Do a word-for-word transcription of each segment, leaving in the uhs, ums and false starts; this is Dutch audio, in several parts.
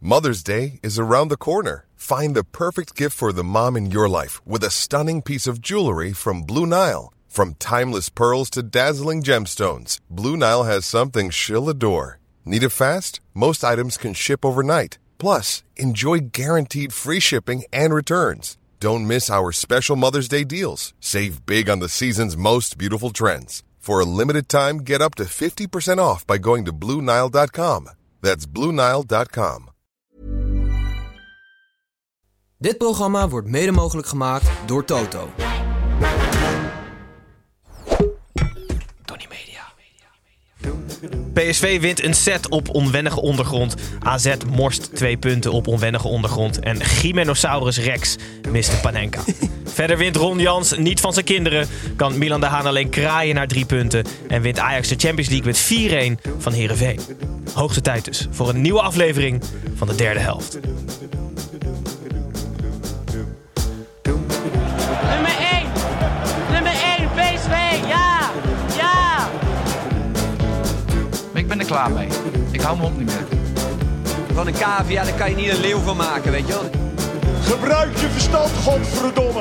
Mother's Day is around the corner. Find the perfect gift for the mom in your life with a stunning piece of jewelry from Blue Nile. From timeless pearls to dazzling gemstones, Blue Nile has something she'll adore. Need it fast? Most items can ship overnight. Plus, enjoy guaranteed free shipping and returns. Don't miss our special Mother's Day deals. Save big on the season's most beautiful trends. For a limited time, get up to fifty percent off by going to Blue Nile dot com. That's Blue Nile dot com. Dit programma wordt mede mogelijk gemaakt door Toto. Tony Media. P S V wint een set op onwennige ondergrond. A Z morst twee punten op onwennige ondergrond. En Gimenosaurus Rex mist de Panenka. Verder wint Ron Jans niet van zijn kinderen. Kan Milan de Haan alleen kraaien naar drie punten. En wint Ajax de Champions League met vier-een van Heerenveen. Hoogste tijd dus voor een nieuwe aflevering van de derde helft. Nummer één! Nummer één, P S V! Ja! Ja! Ik ben er klaar mee. Ik hou me op niet meer. Van een cavia, daar kan je niet een leeuw van maken, weet je wel. Gebruik je verstand, godverdomme!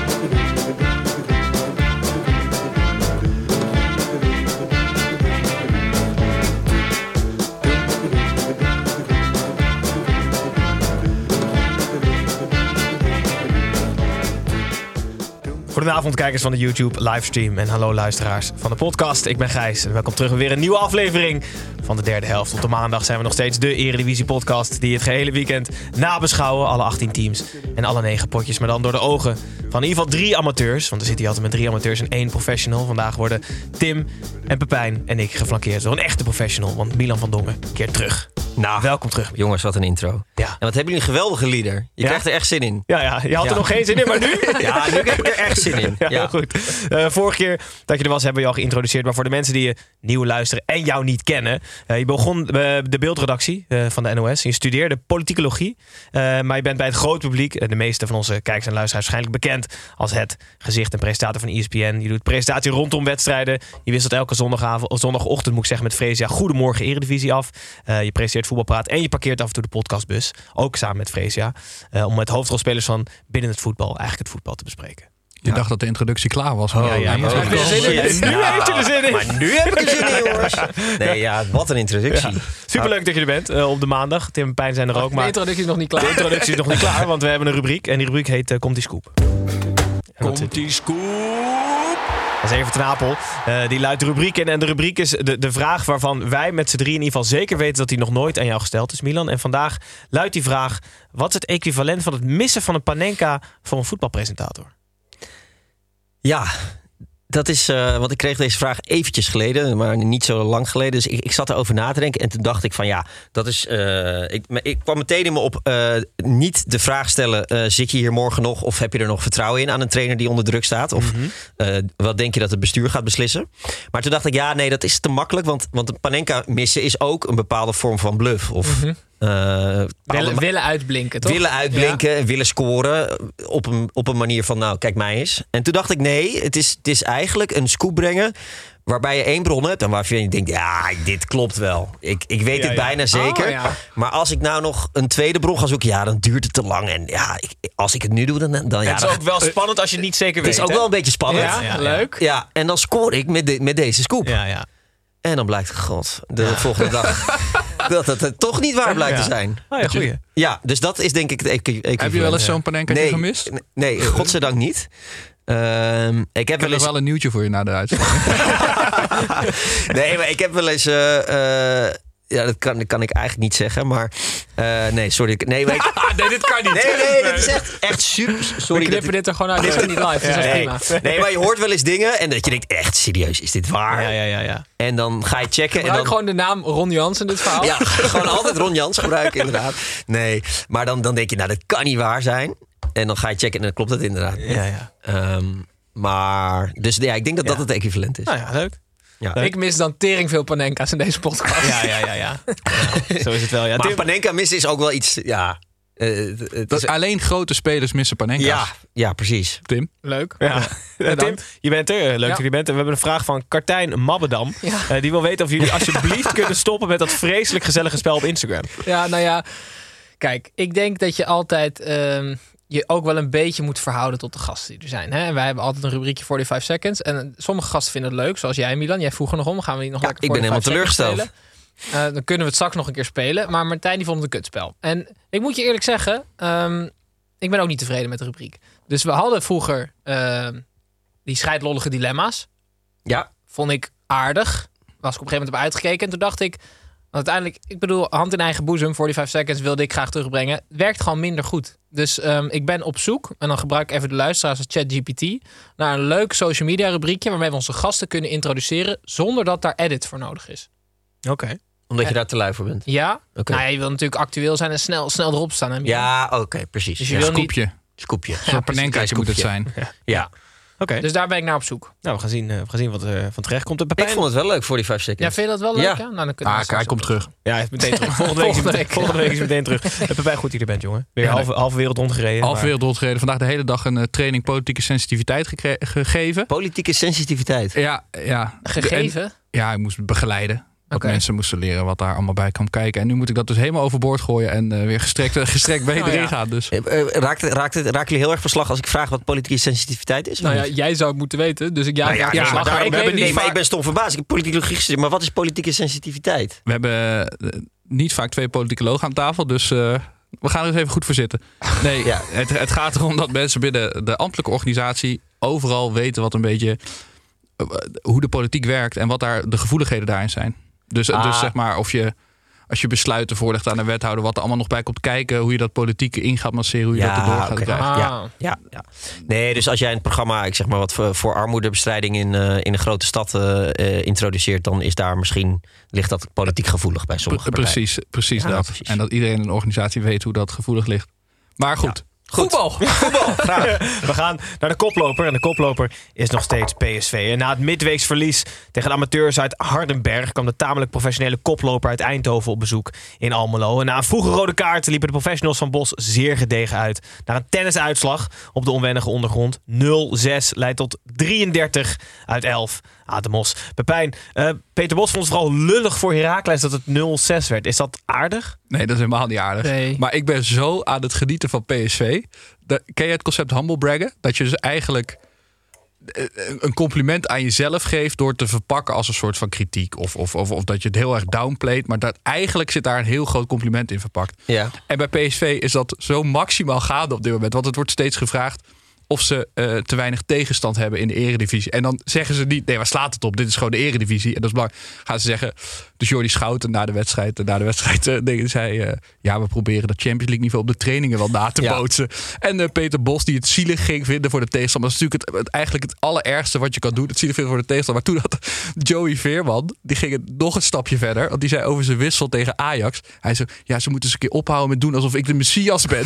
Goedenavond kijkers van de YouTube livestream en hallo luisteraars van de podcast. Ik ben Gijs en welkom terug bij weer een nieuwe aflevering van de derde helft. Op de maandag zijn we nog steeds de Eredivisie podcast die het gehele weekend nabeschouwen. Alle achttien teams en alle negen potjes, maar dan door de ogen van in ieder geval drie amateurs. Want we zitten hier altijd met drie amateurs en één professional. Vandaag worden Tim en Pepijn en ik geflankeerd door een echte professional. Want Milan van Dongen keert terug. Nou, welkom terug. Jongens, wat een intro. Ja. En wat hebben jullie een geweldige leader. Je ja? krijgt er echt zin in. Ja, ja. je had ja. er nog geen zin in, maar nu? Ja, nu heb ik er echt zin in. Ja, ja. heel goed. Uh, vorige keer dat je er was, hebben we je al geïntroduceerd. Maar voor de mensen die je nieuw luisteren en jou niet kennen. Uh, je begon uh, de beeldredactie uh, van de N O S. Je studeerde politicologie. Uh, maar je bent bij het grote publiek, uh, de meeste van onze kijkers en luisteraars, waarschijnlijk bekend als het gezicht en presentator van E S P N. Je doet presentatie rondom wedstrijden. Je wisselt elke zondagavond, zondagochtend moet ik zeggen, met Freesia Goedemorgen Eredivisie af. Uh, je presenteert Voetbalpraat en je parkeert af en toe de podcastbus. Ook samen met Freesia. Uh, om met hoofdrolspelers van binnen het voetbal eigenlijk het voetbal te bespreken. Je ja. dacht dat de introductie klaar was. Maar oh, ja, ja, ja, ja. ja. Nu heeft hij er zin in. Maar nu heb ik er zin in, jongens. Nee, ja, wat een introductie. Ja. Superleuk dat je er bent uh, op de maandag. Tim en Pijn zijn er ook. De maar introductie is nog niet klaar. De introductie is nog niet klaar, want we hebben een rubriek. En die rubriek heet uh, Komt die Scoop. Komt die Scoop. Dat is even ten Apel. Uh, die luidt de rubriek in. En de rubriek is de, de vraag waarvan wij met z'n drie in ieder geval zeker weten dat die nog nooit aan jou gesteld is, Milan. En vandaag luidt die vraag: wat is het equivalent van het missen van een Panenka voor een voetbalpresentator? Ja, dat is, uh, want ik kreeg deze vraag eventjes geleden, maar niet zo lang geleden. Dus ik, ik zat erover na te denken en toen dacht ik van ja, dat is... Uh, ik, ik kwam meteen in me op, uh, niet de vraag stellen, uh, zit je hier morgen nog of heb je er nog vertrouwen in aan een trainer die onder druk staat? Of mm-hmm. uh, wat denk je dat het bestuur gaat beslissen? Maar toen dacht ik, ja, nee, dat is te makkelijk, want, want een Panenka missen is ook een bepaalde vorm van bluff. Of... Mm-hmm. Uh, willen, willen uitblinken, toch? Willen uitblinken, ja. willen scoren op een, op een manier van, nou, kijk mij eens. En toen dacht ik, nee, het is, het is eigenlijk een scoop brengen waarbij je één bron hebt en waarvan je denkt, ja, dit klopt wel. Ik, ik weet ja, het ja. bijna zeker. Oh, ja. Maar als ik nou nog een tweede bron ga zoeken, ja, dan duurt het te lang. En ja, ik, als ik het nu doe, dan... dan ja, het is dan, ook wel spannend als je het niet zeker weet. Het is ook hè? wel een beetje spannend. Ja, ja, leuk. Ja, en dan scoor ik met, de, met deze scoop. Ja, ja. En dan blijkt, god, de ja. volgende dag... dat het, het toch niet waar blijkt ja. te zijn. Oh ja, goeie. Ja, dus dat is denk ik het equivalent. Heb je wel eens zo'n Panenka nee, gemist? Nee, godzijdank niet. Uh, ik heb ik wel heb eens... wel een nieuwtje voor je na de uitzending. Nee, maar ik heb wel eens... Uh, uh, ja, dat kan, dat kan ik eigenlijk niet zeggen, maar... Uh, nee, sorry. Nee, maar ik... nee, dit kan niet. Nee, nee, dit is echt, echt super... Sorry. We knippen dit er gewoon uit. Dit is niet live. Ja, dat is nee. prima. Nee, maar je hoort wel eens dingen en dat je denkt, echt serieus, is dit waar? Ja, ja, ja. ja. En dan ga je checken. Gebruik en dan... gewoon de naam Ron Jans in dit verhaal. Ja, gewoon altijd Ron Jans gebruiken, inderdaad. Nee, maar dan, dan denk je, nou, dat kan niet waar zijn. En dan ga je checken en dan klopt het inderdaad. Ja, ja. Um, maar, dus ja, ik denk dat ja. dat het equivalent is. Nou ja, leuk. Ja. Ik mis dan tering veel Panenka's in deze podcast. Ja, ja, ja, ja. ja zo is het wel. Ja, maar Tim... Panenka missen is ook wel iets... Ja, uh, het dat is... Alleen grote spelers missen Panenka's. Ja, ja, precies. Tim? Leuk. Ja. Ja, Tim, je bent er. Leuk ja. dat je bent. En we hebben een vraag van Kartijn Mabbedam. Ja. Uh, die wil weten of jullie alsjeblieft kunnen stoppen met dat vreselijk gezellige spel op Instagram. Ja, nou ja... Kijk, ik denk dat je altijd um, je ook wel een beetje moet verhouden tot de gasten die er zijn. Hè? En wij hebben altijd een rubriekje voor die vijf seconds. En sommige gasten vinden het leuk, zoals jij, Milan. Jij vroeg er nog om. Gaan we die nog Ja, lekker ik voor ben de helemaal vijf seconds teleurgesteld. spelen? Uh, dan kunnen we het straks nog een keer spelen. Maar Martijn die vond het een kutspel. En ik moet je eerlijk zeggen, um, ik ben ook niet tevreden met de rubriek. Dus we hadden vroeger uh, die scheidlollige dilemma's. Ja. Vond ik aardig. Was ik op een gegeven moment op uitgekeken. En toen dacht ik, uiteindelijk, ik bedoel, hand in eigen boezem voor die vijf seconds wilde ik graag terugbrengen. Het werkt gewoon minder goed. Dus um, ik ben op zoek, en dan gebruik ik even de luisteraars als ChatGPT, naar een leuk social media rubriekje waarmee we onze gasten kunnen introduceren zonder dat daar edit voor nodig is. Oké. Okay. Omdat je daar te lui voor bent. Ja. Okay. Nou, je wil natuurlijk actueel zijn en snel, snel erop staan. Hè, ja, oké, okay, precies. Dus je ja. wil Scoopje. niet... Scoopje. Zo'n ja, panenkaatje moet het zijn. Ja. ja. Oké. Okay. Dus daar ben ik naar op zoek. Nou, we gaan zien, uh, we gaan zien wat er uh, van terecht komt. De ik vond het wel leuk voor die vijf seconds. Ja, vind je dat wel leuk? Ja. Ja? Nou, dan kunnen ah, hij komt terug. Ja, hij is meteen terug. Volgende week, volgende week, is, volgende week is meteen terug. Pepijn, goed dat je er bent, jongen. Weer ja, halve, halve wereld rondgereden. Halve maar... wereld rondgereden. Vandaag de hele dag een uh, training politieke sensitiviteit ge- gegeven. Politieke sensitiviteit? Ja. ja. Gegeven? En, ja, ik moest begeleiden. Dat okay. mensen moesten leren wat daar allemaal bij kwam kijken. En nu moet ik dat dus helemaal overboord gooien en uh, weer gestrekt, gestrekt mee oh, erin ja. gaan. Dus. Uh, raakt, raakt, het, raken jullie heel erg verslag als ik vraag wat politieke sensitiviteit is? Nou ja, jij zou het moeten weten. Dus ik ja, nou ja, ja, ja, maar, ik weet, niet nee, vaak... maar ik ben stom verbaasd. Ik heb politicologie gestudeerd. Maar wat is politieke sensitiviteit? We hebben uh, niet vaak twee politicologen aan tafel. Dus uh, we gaan er eens even goed voor zitten. Nee, ja. het, het gaat erom dat mensen binnen de ambtelijke organisatie overal weten wat een beetje uh, hoe de politiek werkt en wat daar de gevoeligheden daarin zijn. Dus, ah. dus zeg maar, of je, als je besluiten voorlegt aan een wethouder, wat er allemaal nog bij komt kijken, hoe je dat politiek in gaat masseren, hoe je ja, dat erdoor gaat okay. krijgen. Ah. Ja, ja, ja. Nee, dus als jij een programma, ik zeg maar wat voor, voor armoedebestrijding in, uh, in een grote stad uh, uh, introduceert, dan is daar misschien, ligt dat politiek gevoelig bij sommige Pre- precies, precies ja, dat. Precies. En dat iedereen in een organisatie weet hoe dat gevoelig ligt. Maar goed. Ja. Goed. Voetbal. Voetbal. We gaan naar de koploper. En de koploper is nog steeds P S V. En na het midweeks verlies tegen de amateurs uit Hardenberg kwam de tamelijk professionele koploper uit Eindhoven op bezoek in Almelo. En na een vroege rode kaart liepen de professionals van Bos zeer gedegen uit. Naar een tennisuitslag op de onwennige ondergrond. nul zes leidt tot drieëndertig uit elf. Atemos. Pepijn, uh, Peter Bos vond het vooral lullig voor Heracles dat het nul zes werd. Is dat aardig? Nee, dat is helemaal niet aardig. Nee. Maar ik ben zo aan het genieten van P S V. De, ken je het concept humble braggen? Dat je dus eigenlijk een compliment aan jezelf geeft door te verpakken als een soort van kritiek. Of, of, of, of dat je het heel erg downplayt. Maar dat eigenlijk zit daar een heel groot compliment in verpakt. Ja. En bij P S V is dat zo maximaal gaande op dit moment. Want het wordt steeds gevraagd of ze uh, te weinig tegenstand hebben in de eredivisie. En dan zeggen ze niet, nee, waar slaat het op? Dit is gewoon de eredivisie. En dat is belangrijk. Gaan ze zeggen, dus Jordi Schouten na de wedstrijd, na de wedstrijd uh, zei, uh, ja, we proberen dat Champions League niveau op de trainingen wel na te ja. bootsen. En uh, Peter Bos, die het zielig ging vinden voor de tegenstander. Dat is natuurlijk het, het, eigenlijk het allerergste wat je kan doen. Het zielig vinden voor de tegenstander. Maar toen had Joey Veerman, die ging het nog een stapje verder. Want die zei over zijn wissel tegen Ajax. Hij zei, ja, ze moeten eens een keer ophouden met doen alsof ik de Messias ben.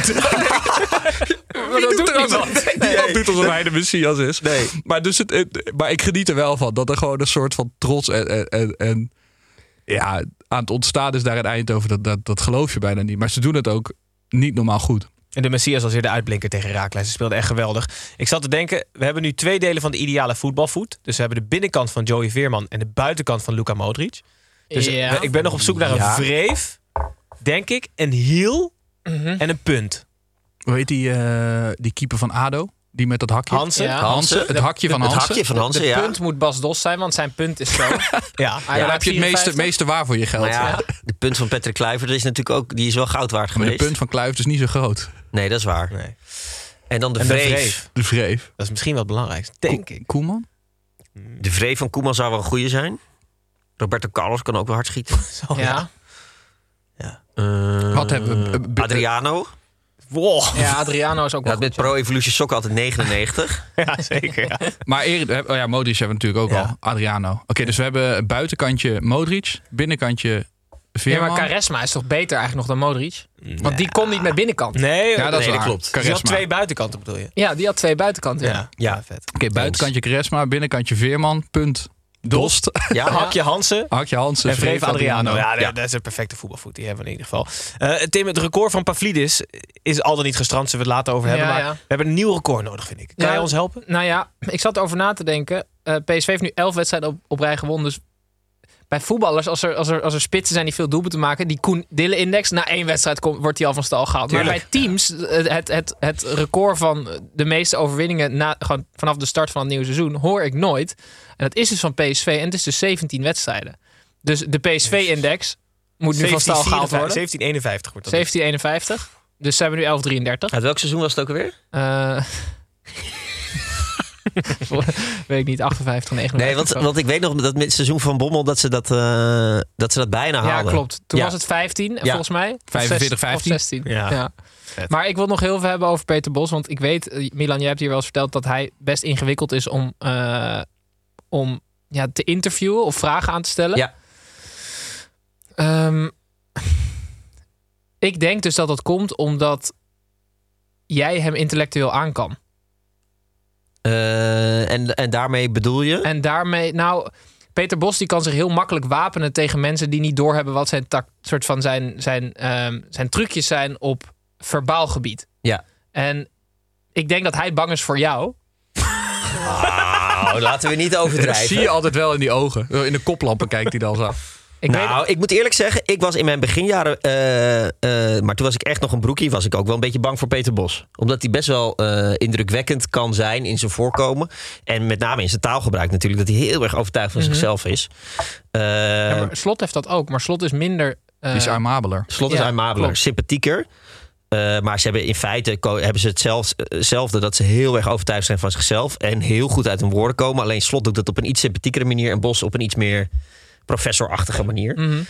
Maar dat doet niemand. Niemand doet alsof hij de Messias is. Nee. Maar, dus het, het, maar ik geniet er wel van. Dat er gewoon een soort van trots en, en, en, en ja, aan het ontstaan is daar in Eindhoven. Dat, dat, dat geloof je bijna niet. Maar ze doen het ook niet normaal goed. En de Messias was weer de uitblinker tegen Heracles. Ze speelde echt geweldig. Ik zat te denken, we hebben nu twee delen van de ideale voetbalvoet. Dus we hebben de binnenkant van Joey Veerman en de buitenkant van Luka Modric. Dus ja. ik ben nog op zoek naar een ja. wreef, denk ik, een hiel mm-hmm. en een punt. Hoe heet die, uh, die keeper van ADO? Die met dat hakje? Hansen. Ja. Hansen. Het hakje van Hansen. Het hakje van Hansen, de, de ja. punt moet Bas Dos zijn, want zijn punt is zo. ja. ja, dan heb je het meeste, meeste waar voor je geld. Ja, ja. De punt van Patrick Kluivert is natuurlijk ook, die is wel goud waard geweest. Maar de punt van Kluivert is niet zo groot. Nee, dat is waar. Nee. En dan de, en vreef. de vreef. De vreef. Dat is misschien wel het belangrijkste, denk Ko- ik. Koeman? De vreef van Koeman zou wel een goeie zijn. Roberto Carlos kan ook wel hard schieten. Zo, ja. ja. Uh, Wat hebben we? B- Adriano. Wow. Ja, Adriano is ook wel ja, met Pro Evolution Soccer altijd negenennegentig. Ja, zeker. Ja. Maar eer, oh ja, Modric hebben we natuurlijk ook ja. al. Adriano. Oké, okay, dus we hebben buitenkantje Modric, binnenkantje Veerman. Ja, maar Quaresma is toch beter eigenlijk nog dan Modric? Want ja. die kon niet met binnenkant. Nee, ja, dat, nee, is dat klopt. Die had twee buitenkanten, bedoel je? Ja, die had twee buitenkanten. Ja, ja. ja vet. Oké, okay, buitenkantje Quaresma, binnenkantje Veerman, punt. Dost. Ja, Hakje Hansen. Hakje Hansen. En Vreef Adriano. Ja, ja, dat is een perfecte voetbalvoet. Die hebben we in ieder geval. Uh, Tim, het record van Pavlidis is al dan niet gestrand. Zullen we het later over hebben. Ja, maar ja. we hebben een nieuw record nodig, vind ik. Kan ja, jij ons helpen? Nou ja, ik zat erover na te denken. Uh, P S V heeft nu elf wedstrijden op, op rij gewonnen. Dus bij voetballers, als er, als, er, als er spitsen zijn die veel doelpunten maken, die Koen Dille-index, na één wedstrijd komt, wordt die al van stal gehaald. Tuurlijk. Maar bij teams, het, het, het record van de meeste overwinningen na, gewoon vanaf de start van het nieuwe seizoen, hoor ik nooit. En dat is dus van P S V en het is dus zeventien wedstrijden. Dus de P S V-index moet nu van stal gehaald worden. zeventien eenenvijftig wordt dat. zeventien eenenvijftig. Dus ze hebben nu elf drieëndertig. Uit welk seizoen was het ook alweer? Uh, weet ik niet, achtenvijftig, negenenvijftig. Nee, want, want ik weet nog dat met het seizoen van Bommel dat ze dat, uh, dat, ze dat bijna haalden. Ja, klopt. Toen ja. was het vijftien, ja. volgens mij. vijfenveertig vijftien. Of zestien. Ja. Ja. Maar ik wil nog heel veel hebben over Peter Bos. Want ik weet, Milan, jij hebt hier wel eens verteld dat hij best ingewikkeld is om, uh, om ja, te interviewen of vragen aan te stellen. Ja. Um, ik denk dus dat dat komt omdat jij hem intellectueel aan kan. Uh, en, en daarmee bedoel je? En daarmee, nou, Peter Bos die kan zich heel makkelijk wapenen tegen mensen die niet doorhebben wat zijn tak, soort van zijn, zijn, um, zijn trucjes zijn op verbaal gebied. Ja. En ik denk dat hij bang is voor jou. Nou, laten we niet overdrijven. Dat zie je altijd wel in die ogen. In de koplampen kijkt hij dan zo. Ik nou, weet... ik moet eerlijk zeggen, ik was in mijn beginjaren, uh, uh, maar toen was ik echt nog een broekie, was ik ook wel een beetje bang voor Peter Bos. Omdat hij best wel uh, indrukwekkend kan zijn in zijn voorkomen. En met name in zijn taalgebruik natuurlijk, dat hij heel erg overtuigd van mm-hmm. zichzelf is. Uh, ja, maar Slot heeft dat ook, maar Slot is minder... Uh... Die is aimabeler. Slot is ja, aimabeler, klopt. sympathieker. Uh, maar ze hebben in feite hebben ze hetzelfde, dat ze heel erg overtuigd zijn van zichzelf en heel goed uit hun woorden komen. Alleen Slot doet dat op een iets sympathiekere manier en Bos op een iets meer professorachtige manier. Mm-hmm.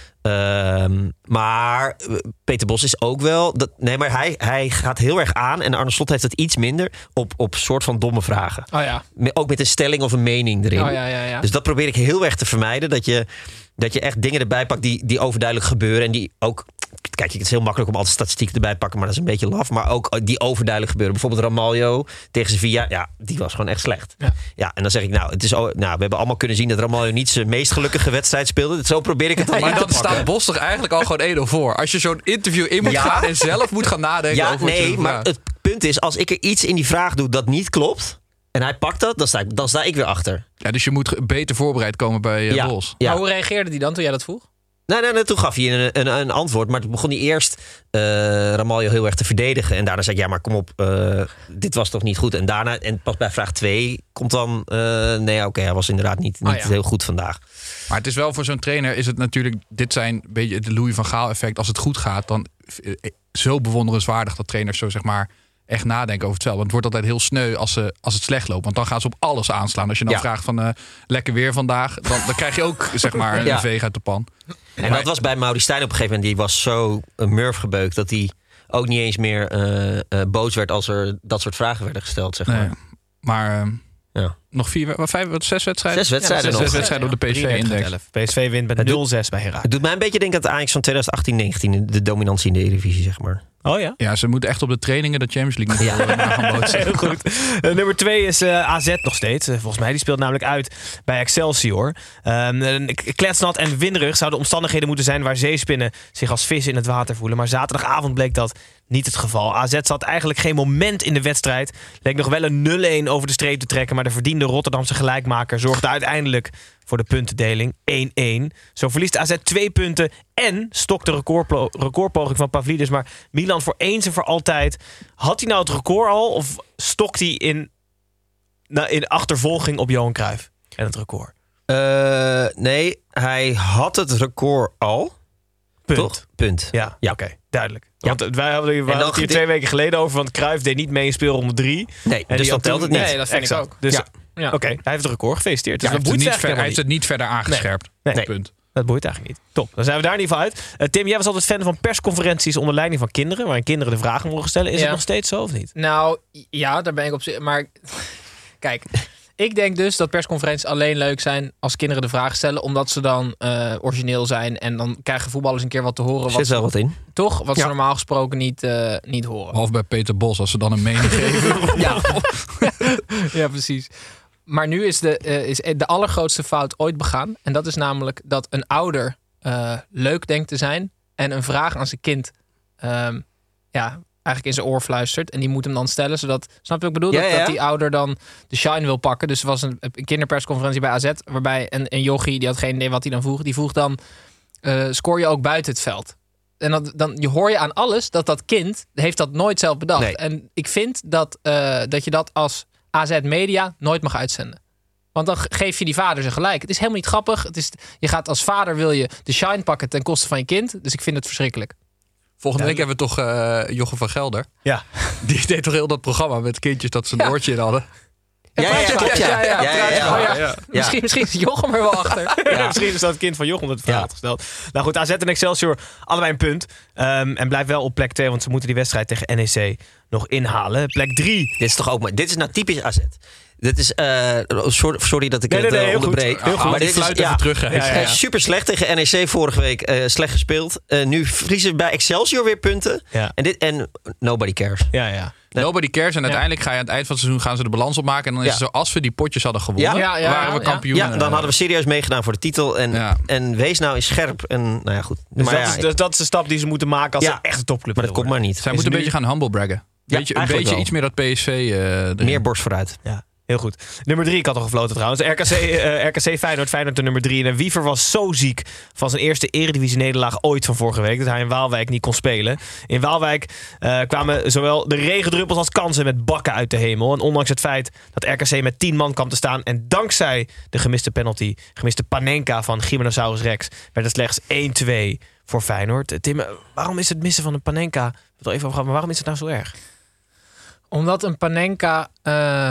Uh, maar Peter Bos is ook wel... Dat, nee, maar hij, hij gaat heel erg aan. En Arne Slot heeft het iets minder op, op soort van domme vragen. Oh ja. Ook met een stelling of een mening erin. Oh ja, ja, ja. Dus dat probeer ik heel erg te vermijden. Dat je, dat je echt dingen erbij pakt die, die overduidelijk gebeuren. En die ook... Kijk, het is heel makkelijk om altijd statistieken erbij te pakken, maar dat is een beetje laf. Maar ook die overduidelijk gebeuren. Bijvoorbeeld Ramaljo tegen Sevilla. Ja, die was gewoon echt slecht. Ja, ja en dan zeg ik, nou, het is, nou, we hebben allemaal kunnen zien dat Ramaljo niet zijn meest gelukkige wedstrijd speelde. Zo probeer ik het dan Maar in dan te pakken. staat Bos toch eigenlijk al gewoon één nul voor. Als je zo'n interview in moet Ja. gaan en zelf moet gaan nadenken Ja, over wat je nee, doet. maar Ja. het punt is, als ik er iets in die vraag doe dat niet klopt, en hij pakt dat, dan sta ik, dan sta ik weer achter. Ja, dus je moet beter voorbereid komen bij uh, Ja. Bos. Ja. Maar hoe reageerde hij dan toen jij dat vroeg? Nee, nee, nee, toen gaf hij een, een, een antwoord. Maar toen begon hij eerst uh, Ramaljo heel erg te verdedigen. En daarna zei ik, ja, maar kom op, uh, dit was toch niet goed. En daarna, en pas bij vraag twee komt dan... Uh, nee, oké, okay, hij was inderdaad niet, niet oh, ja. heel goed vandaag. Maar het is wel voor zo'n trainer, is het natuurlijk... Dit zijn een beetje het Louis van Gaal effect. Als het goed gaat, dan uh, zo bewonderenswaardig dat trainers zo zeg maar... echt nadenken over het spel. Want het wordt altijd heel sneu als, ze, als het slecht loopt. Want dan gaan ze op alles aanslaan. Als je dan Ja. vraagt van uh, lekker weer vandaag... Dan, dan krijg je ook zeg maar een Ja. veeg uit de pan. En dat was bij Mauri Stijn op een gegeven moment. Die was zo een murf gebeukt dat hij ook niet eens meer uh, uh, boos werd als er dat soort vragen werden gesteld. Zeg maar. Nee. Maar uh, Ja. nog vier, wat, vijf, wat, zes wedstrijden? Zes wedstrijden Zes nog. wedstrijden op de P S V-index. P S V wint met Het doet- nul zes bij Herakles. Het doet mij een beetje denken aan het Ajax van twintig achttien negentien. De dominantie in de Eredivisie, zeg maar. Oh ja? Ja, ze moeten echt op de trainingen de Champions League nog Ja. ja. na gaan bootsen. Heel goed. Uh, nummer twee is uh, A Z nog steeds. Uh, volgens mij. Die speelt namelijk uit bij Excelsior. Um, kletsnat en winderig zouden omstandigheden moeten zijn waar zeespinnen zich als vissen in het water voelen. Maar zaterdagavond bleek dat niet het geval. A Z zat eigenlijk geen moment in de wedstrijd. Leek nog wel een nul-een over de streep te trekken. Maar de verdiende Rotterdamse gelijkmaker zorgde uiteindelijk voor de puntendeling. één-één. Zo verliest A Z twee punten en stokt de recordplo- recordpoging van Pavlidis. Maar Milan voor eens en voor altijd. Had hij nou het record al? Of stokt hij in, nou, in achtervolging op Johan Cruijff en het record? Uh, nee, hij had het record al. Punt. Toch? Punt. Ja, Ja. oké. Okay, duidelijk. Ja. Want wij hadden, wij dan hadden het hier gede- twee weken geleden over. Want Cruijff deed niet mee in speelronde drie. Nee, En dus die dan had telt toen- het niet. Nee, dat vind Exact. ik ook. Dus Ja. Ja. oké, hij heeft het record. Gefeliciteerd. Dus Ja, dat hij, heeft boeit het niet eigenlijk ver, hij heeft helemaal het niet verder aangescherpt. Nee. Nee. Punt. Dat boeit eigenlijk niet. Top, dan zijn we daar in ieder geval uit. Uh, Tim, jij was altijd fan van persconferenties onder leiding van kinderen, waarin kinderen de vragen mogen stellen. Is Ja. het nog steeds zo of niet? Nou, ja, daar ben ik op zich. Maar kijk, ik denk dus dat persconferenties alleen leuk zijn als kinderen de vraag stellen, omdat ze dan uh, origineel zijn en dan krijgen voetballers een keer wat te horen. Er Wat zit wel ze, wat in. toch? Wat Ja. ze normaal gesproken niet, uh, niet horen. Behalve bij Peter Bos, als ze dan een mening geven. Ja. Ja, precies. Maar nu is de, uh, is de allergrootste fout ooit begaan. En dat is namelijk dat een ouder uh, leuk denkt te zijn en een vraag aan zijn kind um, ja, eigenlijk in zijn oor fluistert. En die moet hem dan stellen, zodat... Snap je wat ik bedoel? Ja, dat, ja. dat die ouder dan de shine wil pakken. Dus er was een, een kinderpersconferentie bij A Z... waarbij een, een jochie, die had geen idee wat hij dan vroeg... die vroeg dan, uh, scoor je ook buiten het veld? En dan, dan je hoor je aan alles dat dat kind... heeft dat nooit zelf bedacht. Nee. En ik vind dat, uh, dat je dat als A Z Media nooit mag uitzenden. Want dan geef je die vader zijn gelijk. Het is helemaal niet grappig. Het is, je gaat als vader wil je de shine pakken ten koste van je kind. Dus ik vind het verschrikkelijk. Volgende week hebben we toch uh, Jochem van Gelder. Ja. Die deed toch heel dat programma met kindjes dat ze een Ja. oortje in hadden. Ja, ja, ja, klopt, ja. Ja, ja, Ja, ja, ja. Oh, ja. Ja. Misschien, misschien is Jochem er wel achter. Ja. Misschien is dat het kind van Jochem dat het verhaal Ja. had gesteld. Nou goed, A Z en Excelsior, allebei een punt. Um, en blijft wel op plek twee, want ze moeten die wedstrijd tegen N E C nog inhalen. Plek drie. Dit is toch ook maar. Dit is nou typisch A Z. Dit is, uh, sorry, sorry dat ik Nee, het nee, nee, uh, heel goed. onderbreek. Heel goed. Maar Die dit is fluit even terug. hè. Ja, ja, ja. Uh, super slecht tegen N E C vorige week. Uh, slecht gespeeld. Uh, nu verliezen we bij Excelsior weer punten. Ja. En, dit, en nobody cares. Ja, ja. Nobody cares. En uiteindelijk ga je aan het eind van het seizoen gaan ze de balans opmaken. En dan is Ja. het zo, als we die potjes hadden gewonnen, Ja, ja, ja, waren we ja. kampioen. Ja, dan hadden we serieus meegedaan voor de titel. En, Ja. en wees nou eens scherp. En nou ja, goed. Dus maar dat, ja, is, dus dat is de stap die ze moeten maken als Ja. ze echt een topclub maar dat willen komt maar niet. Zij Is moeten een nu- beetje gaan humble braggen. Ja, Beetje, een eigenlijk beetje wel. iets meer dat P S V. Uh, erin. Meer borst vooruit. Ja, heel goed. Nummer drie, ik had al gefloten trouwens. R K C, uh, R K C Feyenoord, Feyenoord de nummer drie. En Wiever was zo ziek van zijn eerste eredivisie-nederlaag ooit van vorige week... dat hij in Waalwijk niet kon spelen. In Waalwijk uh, kwamen zowel de regendruppels als kansen met bakken uit de hemel. En ondanks het feit dat R K C met tien man kwam te staan... en dankzij de gemiste penalty, gemiste Panenka van Gimenosaurus Rex... werd het slechts één twee voor Feyenoord. Tim, waarom is het missen van een Panenka... Ik wil er even over gaan, maar waarom is het nou zo erg? Omdat een Panenka uh,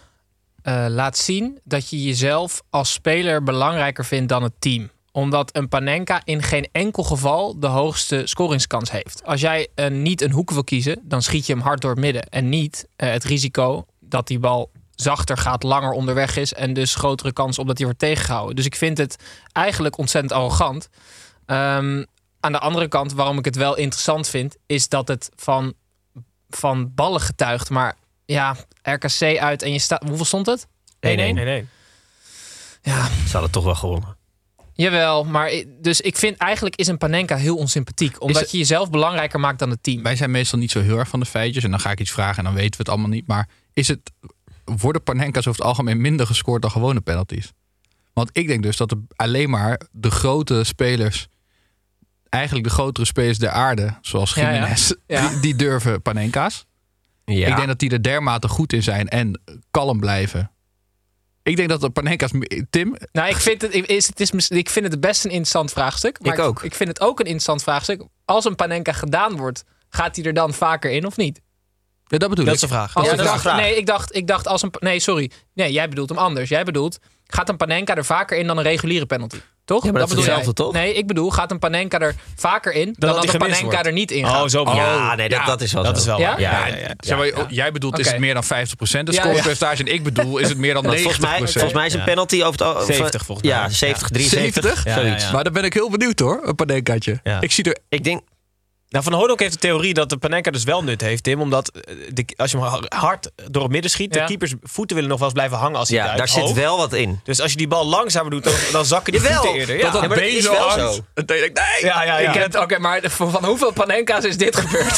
uh, laat zien dat je jezelf als speler belangrijker vindt dan het team. Omdat een Panenka in geen enkel geval de hoogste scoringskans heeft. Als jij uh, niet een hoek wil kiezen, dan schiet je hem hard door het midden. En niet uh, het risico dat die bal zachter gaat, langer onderweg is... en dus grotere kans op dat hij wordt tegengehouden. Dus ik vind het eigenlijk ontzettend arrogant. Um, aan de andere kant, waarom ik het wel interessant vind... is dat het van... van ballen getuigt. Maar ja, R K C uit en je staat... Hoeveel stond het? één één? Nee, nee. Ja, Ze hadden toch wel gewonnen. jawel. Maar i- dus ik vind eigenlijk is een Panenka heel onsympathiek. Omdat het- je jezelf belangrijker maakt dan het team. Wij zijn meestal niet zo heel erg van de feitjes. En dan ga ik iets vragen en dan weten we het allemaal niet. Maar is het, worden Panenka's over het algemeen minder gescoord dan gewone penalties? Want ik denk dus dat er alleen maar de grote spelers... eigenlijk de grotere spelers der aarde, zoals Ja, ja. Gimenez... Ja. Die, die durven Panenka's. Ja. Ik denk dat die er dermate goed in zijn en kalm blijven. Ik denk dat de Panenka's... Tim, Nou, ik vind het, is, het is, mis- ik vind het best een interessant vraagstuk. Maar Ik ook. Ik vind het ook een interessant vraagstuk. Als een Panenka gedaan wordt, gaat hij er dan vaker in of niet? ja, dat bedoel Dat ik. is een vraag. Als Ja, ik dat is een dacht, vraag. nee, ik dacht, ik dacht als een... Nee, sorry. Nee, jij bedoelt hem anders. Jij bedoelt, gaat een Panenka er vaker in dan een reguliere penalty? Toch? Ja, maar dat is bedoel jij. hetzelfde, toch? Nee, ik bedoel, gaat een Panenka er vaker in... dan, dat dat, die een gemist Panenka wordt. er niet in gaat? Oh, zo bedoel je. Ja, nee, dat, ja, dat is wel Dat zo. is wel Ja? waar. Ja, ja, ja. Zeg maar, oh, jij bedoelt, is Oké. het meer dan vijftig procent het Ja, scorepercentage? En ik bedoel, is het meer dan Want volgens, negentig mij, procent? volgens mij is een Ja. penalty over het al- over- zeventig volgens mij. Ja, zeventig, Ja. drieënzeventig. zeventig? Ja, ja, Zoiets. ja. Maar dan ben ik heel benieuwd hoor, een Panenkaatje. Ja. Ik zie er... Ik denk, Nou, Van Hoonhoek heeft de theorie dat de Panenka dus wel nut heeft, Tim. Omdat eh, de, als je hem hard door het midden schiet... Ja. de keepers voeten willen nog wel eens blijven hangen als hij ja, duikt. daar zit Hoog. wel wat in. Dus als je die bal langzamer doet, dan, dan zakken die Jawel. voeten eerder. Ja, dat dat Ja, maar dat been is zo wel hangt. zo. Dan denk ik, nee! ja, ja, ja. Ik heb- Oké, maar van van hoeveel Panenka's is dit gebeurd?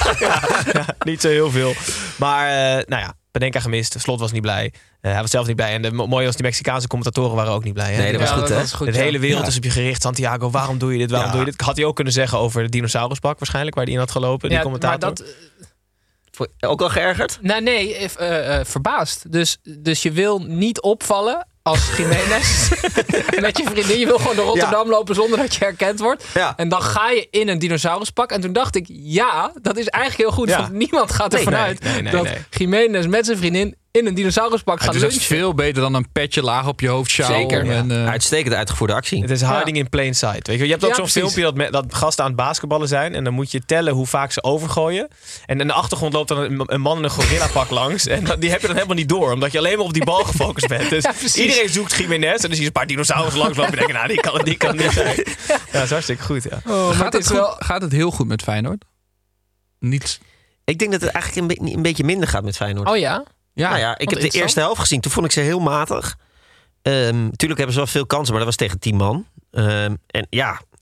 Niet zo heel veel. Maar, eh, nou ja, Panenka gemist. Slot was niet blij. Eh, hij was zelf niet blij. En de mo- mooie was, die Mexicaanse commentatoren waren ook niet blij. Hè? Nee, dat was Ja, goed, hè? is goed, de ja. hele wereld Ja. is op je gericht. Santiago, waarom doe je dit? Waarom Ja. doe je dit? Had hij ook kunnen zeggen over de dinosauruspak waarschijnlijk, waar hij in had gelopen. Die Ja, maar commentator. dat, Voor- Ook al geërgerd? nou nee, eh, eh, verbaasd. Dus, dus je wil niet opvallen als Jiménez met je vriendin. Je wil gewoon door Rotterdam lopen zonder dat je herkend wordt. Ja. En dan ga je in een dinosauruspak. En toen dacht ik, ja, dat is eigenlijk heel goed. Ja. Want niemand gaat ervan Nee, nee, uit nee, nee, dat nee. Jiménez met zijn vriendin in een dinosauruspak Ja, gaat dus dat is lunchen. veel beter dan een petje laag op je hoofd sjouwen. Zeker, ja. En, eh, Uitstekend uitgevoerde actie. Het is hiding in plain sight. Weet je, je hebt ook Ja, zo'n precies. filmpje dat, me- dat gasten aan het basketballen zijn. En dan moet je tellen hoe vaak ze overgooien. En in de achtergrond loopt dan een, een man in een gorillapak langs. En dat- die heb je dan helemaal niet door. Omdat je alleen maar op die bal gefocust bent. Dus Ja, precies. iedereen zoekt Jiménez. En dan zie je een paar dinosaurussen langslopen. En denk je, nou, die kan, die kan niet zijn. Ja, dat is hartstikke goed, ja. Oh, maar gaat, het het is goed, wel... gaat het heel goed met Feyenoord? Niet. Ik denk dat het eigenlijk een, be- een beetje minder gaat met Feyenoord. Oh ja? Ja, nou ja, ik heb de interessant. eerste helft gezien. Toen vond ik ze heel matig. Ehm tuurlijk hebben ze wel veel kansen, maar dat was tegen tien man. Ehm, en ja,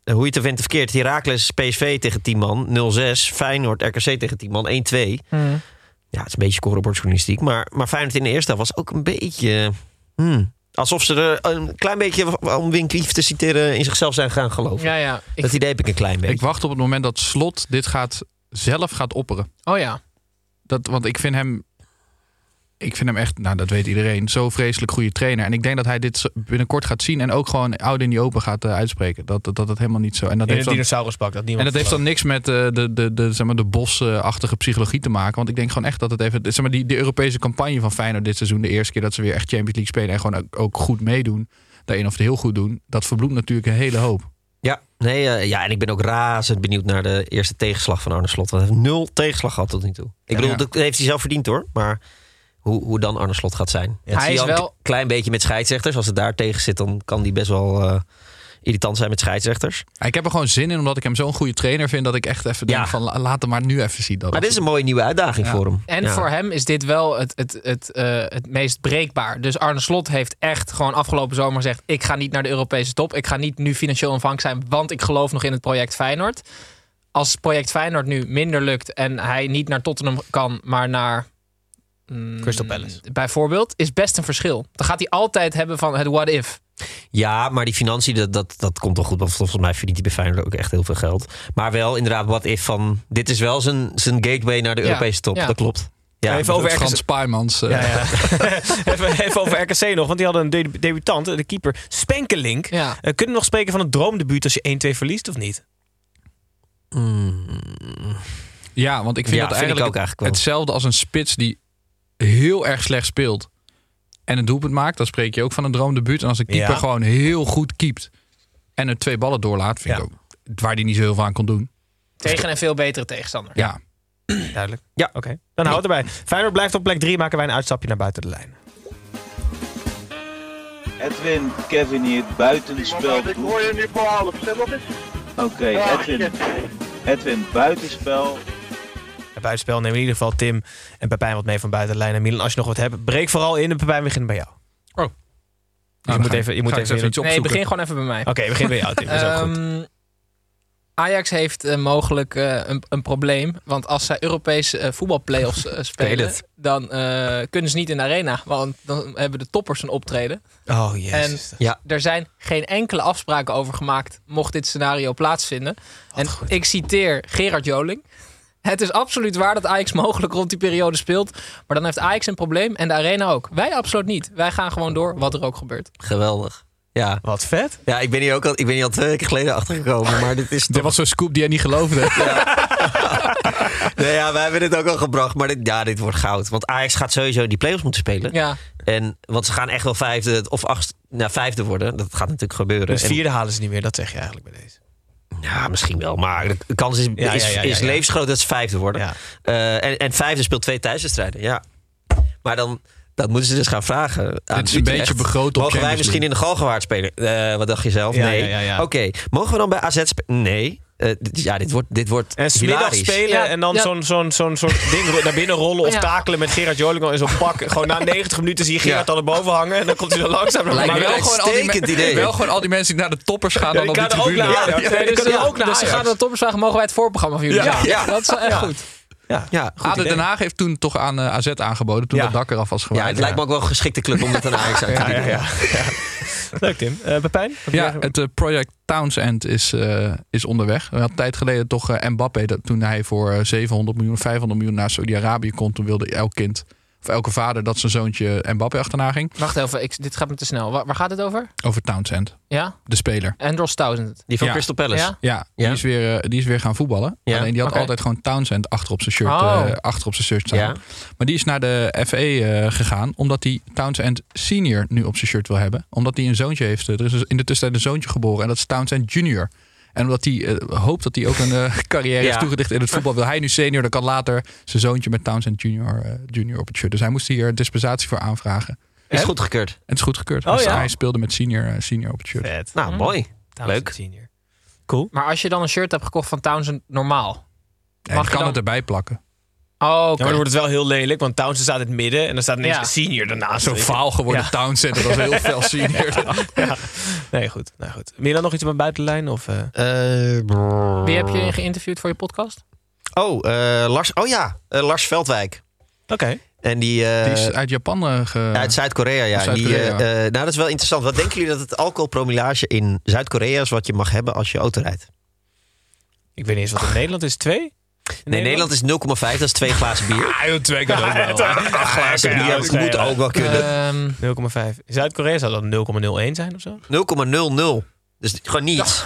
hoe je het er vindt of verkeerd. Heracles P S V tegen tien man, nul zes. Feyenoord R K C tegen tien man, één twee. Hmm. Ja, het is een beetje scorebordjournalistiek. Maar, maar Feyenoord in de eerste helft was ook een beetje... Hmm, alsof ze er een klein beetje, om Wim Kief te citeren, in zichzelf zijn gaan geloven. Ja, ja. Ik... Dat idee heb ik een klein beetje. Ik wacht op het moment dat Slot dit gaat, zelf gaat opperen. Oh ja. Dat, want ik vind hem... Ik vind hem echt, nou dat weet iedereen, zo vreselijk goede trainer. En ik denk dat hij dit binnenkort gaat zien en ook gewoon oud in die open gaat uh, uitspreken. Dat, dat dat het helemaal niet zo. En dat In heeft het dan, dinosauruspak. Dat en niemand dat heeft dan gelooft. niks met uh, de, de, de, zeg maar, de bosachtige psychologie te maken. Want ik denk gewoon echt dat het even... Zeg maar, die, die Europese campagne van Feyenoord dit seizoen, de eerste keer dat ze weer echt Champions League spelen en gewoon ook, ook goed meedoen, daarin of het heel goed doen, dat verbloemt natuurlijk een hele hoop. Ja, nee, uh, ja, en ik ben ook razend benieuwd naar de eerste tegenslag van Arne Slot. Want hij heeft nul tegenslag gehad tot nu toe. Ik bedoel, ja. dat heeft hij zelf verdiend hoor. Maar hoe, hoe dan Arne Slot gaat zijn. Ja, Hij zie je is al wel- een klein beetje met scheidsrechters. Als het daar tegen zit, dan kan die best wel uh, irritant zijn met scheidsrechters. Ik heb er gewoon zin in, omdat ik hem zo'n goede trainer vind, dat ik echt even denk Ja. van la- laat hem maar nu even zien. Dat Maar dit is een mooie nieuwe uitdaging Ja. voor hem. En Ja. voor hem is dit wel het, het, het, uh, het meest breekbaar. Dus Arne Slot heeft echt gewoon afgelopen zomer gezegd, ik ga niet naar de Europese top. Ik ga niet nu financieel onafhankelijk zijn, want ik geloof nog in het project Feyenoord. Als het project Feyenoord nu minder lukt en hij niet naar Tottenham kan, maar naar mm, Crystal Palace. bijvoorbeeld, is best een verschil. Dan gaat hij altijd hebben van het what if. Ja, maar die financiën, dat, dat, dat komt wel goed. Want volgens mij verdient hij bij Feyenoord ook echt heel veel geld. Maar wel inderdaad, wat if van... Dit is wel zijn, zijn gateway naar de Ja, Europese top. ja. Dat klopt. Ja, Even over R K C. Frans Paijmans. Uh, Ja, ja. even, even over R K C nog, want die hadden een de- debutant, de keeper Spenkelink. Ja. Uh, kunnen we nog spreken van een droomdebuut als je één twee verliest of niet? Mm, Ja, want ik vind Ja, dat vind ik eigenlijk, ook eigenlijk wel. hetzelfde als een spits die heel erg slecht speelt en een doelpunt maakt. Dan spreek je ook van een droomdebuut. En als een keeper Ja. gewoon heel goed keept en er twee ballen doorlaat, vind Ja. ik ook waar hij niet zo heel veel aan kon doen. Tegen een veel betere tegenstander. Ja, Duidelijk. Ja. Oké. Dan houdt het erbij. Feyenoord blijft op plek drie, maken wij een uitstapje naar buiten de lijn. Edwin, Kevin hier, buitenspel. Ik hoor je nu voor half. Zet op eens. Oké, Edwin. Edwin, buitenspel. Het buitenspel nemen in ieder geval Tim en Pepijn wat mee van buiten de lijn. En Milan, als je nog wat hebt, breek vooral in. En Pepijn, we beginnen bij jou. Oh. Dus Nou, je moet ga- even, je moet ga ik even, eens even iets Nee, opzoeken. begin gewoon even bij mij. Oké, we beginnen bij jou, Tim. Dat is ook goed. Ehm, Ajax heeft uh, mogelijk uh, een, een probleem. Want als zij Europese uh, voetbalplayoffs uh, spelen, het. dan uh, kunnen ze niet in de arena. Want dan hebben de toppers een optreden. Oh, jezus. En ja. er zijn geen enkele afspraken over gemaakt, mocht dit scenario plaatsvinden. En goed. ik citeer Gerard Joling. Het is absoluut waar dat Ajax mogelijk rond die periode speelt. Maar dan heeft Ajax een probleem en de arena ook. Wij absoluut niet. Wij gaan gewoon door, wat er ook gebeurt. geweldig. Ja. Wat vet. Ja, ik ben hier ook al, ik ben hier al twee weken geleden achtergekomen. Maar dit is Dit toch... was zo'n scoop die hij niet geloofde. Nee, ja, wij hebben dit ook al gebracht. Maar dit, ja, dit wordt goud. Want Ajax gaat sowieso die play-offs moeten spelen. Ja, En, want ze gaan echt wel vijfde of acht, nou, vijfde worden. Dat gaat natuurlijk gebeuren. Dus En- vierde halen ze niet meer, dat zeg je eigenlijk bij deze. Ja, misschien wel. Maar de kans is, Ja, is, ja, ja, ja, is ja. levensgroot dat ze vijfde worden. Ja. Uh, en, en vijfde speelt twee thuiswedstrijden. Ja. Maar dan... Dat moeten ze dus gaan vragen. aan Dit is een Utrecht. beetje begroot op Mogen wij Champions misschien in de Galgenwaard spelen? Uh, wat dacht je zelf? Ja, nee. ja, ja, ja. Oké. Mogen we dan bij A Z spelen? Nee. Uh, dit, ja, dit wordt, dit wordt En smiddag hilarisch. spelen Ja, en dan ja. zo'n zo'n zo'n soort ding ro- naar binnen rollen of Ja. takelen met Gerard Joling al in zo'n pak. Gewoon na negentig minuten zie je Gerard Ja. al erboven hangen en dan komt hij zo langzaam naar Lijkt Maar me beneden. wel een gewoon, al die uitstekend me- idee. wel gewoon al die mensen die naar de toppers gaan Ja, dan die op die kunnen ook tribune. naar Ajax. Nee, die dus, kunnen ja, ook naar dus ze Ajax. gaan naar de toppers vragen, mogen wij het voorprogramma van jullie? Ja. Ja. Dat is wel echt Ja. goed. Ja, Ja. goed Aden idee. Den Haag heeft toen toch aan uh, A Z aangeboden. Toen Ja. het dak eraf was Ja, gewaaid. het lijkt me ook wel een geschikte club om met een Ajax uit te Ja, ja, doen. ja, ja. Leuk, Tim. Uh, Pepijn? Wat Ja, jij- het uh, project Townsend is, uh, is onderweg. We hadden een tijd geleden toch uh, Mbappé. Dat, toen hij voor uh, zevenhonderd miljoen, vijfhonderd miljoen naar Saudi-Arabië kon. Toen wilde elk kind, of elke vader, dat zijn zoontje Mbappé achterna ging. Wacht even, ik, dit gaat me te snel. Waar, waar gaat het over? Over Townsend, Ja? de speler. Andros Townsend. Die van Ja. Crystal Palace. Ja? Ja, die, Ja? Is weer, uh, die is weer gaan voetballen. Ja. Alleen die had Oké. altijd gewoon Townsend achter op zijn shirt, Oh. uh, achter op zijn shirt staan. Ja. Maar die is naar de F A uh, gegaan, omdat hij Townsend Senior nu op zijn shirt wil hebben. Omdat hij een zoontje heeft. Uh, er is in de tussentijd een zoontje geboren en dat is Townsend Junior. En omdat hij uh, hoopt dat hij ook een uh, carrière Ja. is toegedicht in het voetbal, wil hij nu senior. Dan kan later zijn zoontje met Townsend Junior, uh, junior op het shirt. Dus hij moest hier dispensatie voor aanvragen. En Is goedgekeurd. het is goedgekeurd. Oh, Dus ja? hij speelde met senior, uh, senior op het shirt. Vet. Nou, mooi. Townsend Leuk. Senior. Cool. Maar als je dan een shirt hebt gekocht van Townsend normaal. En Mag je je kan dan- het erbij plakken. Oh, Ja, oké. maar dan wordt het wel heel lelijk, want Townsend staat in het midden en dan staat ineens Ja. een senior daarnaast. Zo faal geworden Ja. Townsend. Dat was heel veel senior. Ja. Nee, goed. Nou, goed. Milan, nog iets op een buitenlijn? Of, uh... Uh, brrr. Wie heb je geïnterviewd voor je podcast? Oh, uh, Lars, oh ja, uh, Lars Veldwijk. Oké. Okay. En die, uh, die is uit Japan uh, ge... ja, uit Zuid-Korea, ja. Zuid-Korea. Die, uh, uh, nou, dat is wel interessant. Wat denken jullie dat het alcoholpromillage in Zuid-Korea is wat je mag hebben als je auto rijdt? Ik weet niet eens wat in Nederland is. Twee? In nee, Nederland, Nederland is nul komma vijf, dat is twee glazen bier. Ah, joh, twee kan ook wel. Acht glazen bier, dat moet ook wel kunnen. Um, nul komma vijf. In Zuid-Korea zou dat nul komma nul één zijn of zo? nul komma nul nul. Dus gewoon niets.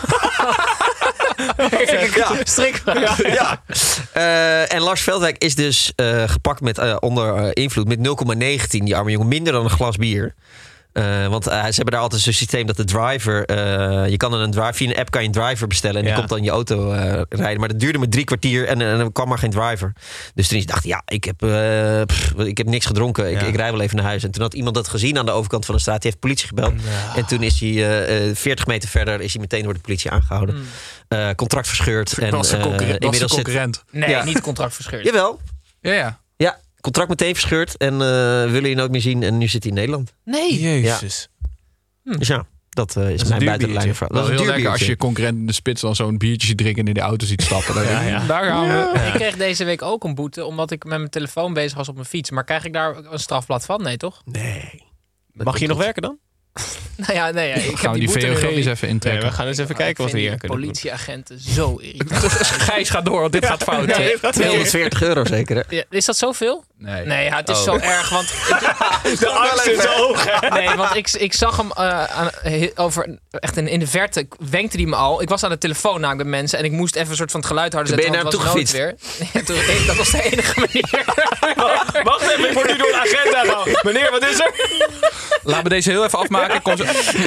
ja, strikvraag. Ja. ja. Uh, en Lars Veldwijk is dus uh, gepakt met, uh, onder uh, invloed met nul komma negentien. Die arme jongen, minder dan een glas bier. Uh, want uh, ze hebben daar altijd zo'n systeem dat de driver... Uh, je kan dan een driver, via een app kan je een driver bestellen... en die ja. komt dan in je auto uh, rijden. Maar dat duurde me drie kwartier en, en er kwam maar geen driver. Dus toen dacht ik, ja, ik heb, uh, pff, ik heb niks gedronken. Ik, ja. ik rij wel even naar huis. En toen had iemand dat gezien aan de overkant van de straat. Die heeft de politie gebeld. Ja. En toen is hij uh, uh, veertig meter verder... is hij meteen door de politie aangehouden. Mm. Uh, contract verscheurd. En, was een concurrent. Uh, was concurrent. Zit... Nee, ja. niet contract verscheurd. Jawel. Ja, ja. Ja, contract meteen verscheurd. En uh, willen je nooit meer zien. En nu zit hij in Nederland. Nee. Jezus. Ja. Hm. Dus ja, dat uh, is dat mijn buitenlijnenvraag. Dat is heel lekker als je concurrent in de spits dan zo'n biertje ziet drinken en in de auto ziet stappen. Dan ja, ja. Daar gaan we. Ja. Ik kreeg deze week ook een boete omdat ik met mijn telefoon bezig was op mijn fiets. Maar krijg ik daar een strafblad van? Nee, toch? Nee. Mag je nog werken dan? Nou ja, nee. Ja, ik gaan heb we die, die V O G eens niet... even intrekken. Nee, we gaan eens even ja, kijken wat we hier kunnen doen. Politieagenten zo irritant. Gijs gaat door, want dit gaat fout. Nee, tweehonderdveertig euro zeker, hè? Ja, is dat zoveel? Nee. Nee, ja, het is oh. zo erg, want... Ik, de angst is zo hoog. Nee, want ik, ik zag hem uh, aan, over... Echt in, in de verte wenkte hij me al. Ik was aan de telefoon namelijk met mensen en ik moest even een soort van het geluid harder zetten. Ben je naar hem toe gefietst? Weer. Ja, toen, dat was de enige manier. Wacht even, ik word nu door de agenda gehaald. Meneer, wat is er? Laten we deze heel even afmaken. Kom zo.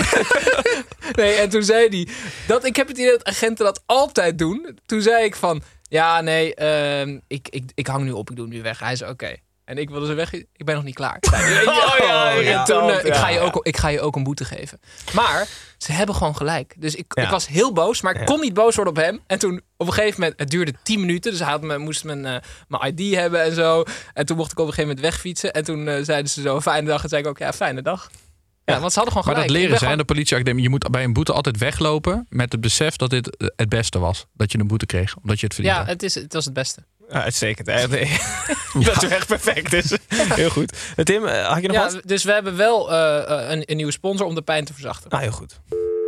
Nee, en toen zei hij... Dat, ik heb het idee dat agenten dat altijd doen. Toen zei ik van... Ja, nee, uh, ik, ik, ik hang nu op, ik doe hem nu weg. Hij zei, oké. Okay. En ik wilde ze weg. Ik ben nog niet klaar. Oh, ja, en ja, toen, uh, ja. ik, ga je ook, ik ga je ook een boete geven. Maar ze hebben gewoon gelijk. Dus ik, ja. ik was heel boos, maar ik ja. kon niet boos worden op hem. En toen op een gegeven moment, het duurde tien minuten. Dus hij had me, moest mijn, uh, mijn I D hebben en zo. En toen mocht ik op een gegeven moment wegfietsen. En toen uh, zeiden ze zo, fijne dag. En zei ik ook, ja, fijne dag. Ja, ja, want ze hadden gewoon gelijk. Maar dat leren ze, gewoon... de politieacademie. Je moet bij een boete altijd weglopen met het besef dat dit het beste was. Dat je een boete kreeg, omdat je het verdiende. Ja, het, is, het was het beste. Ja, uitstekend. Nee. Dat is echt perfect. Dus. Heel goed. Tim, had je nog ja, wat? Dus we hebben wel uh, een, een nieuwe sponsor om de pijn te verzachten. Ah, heel goed.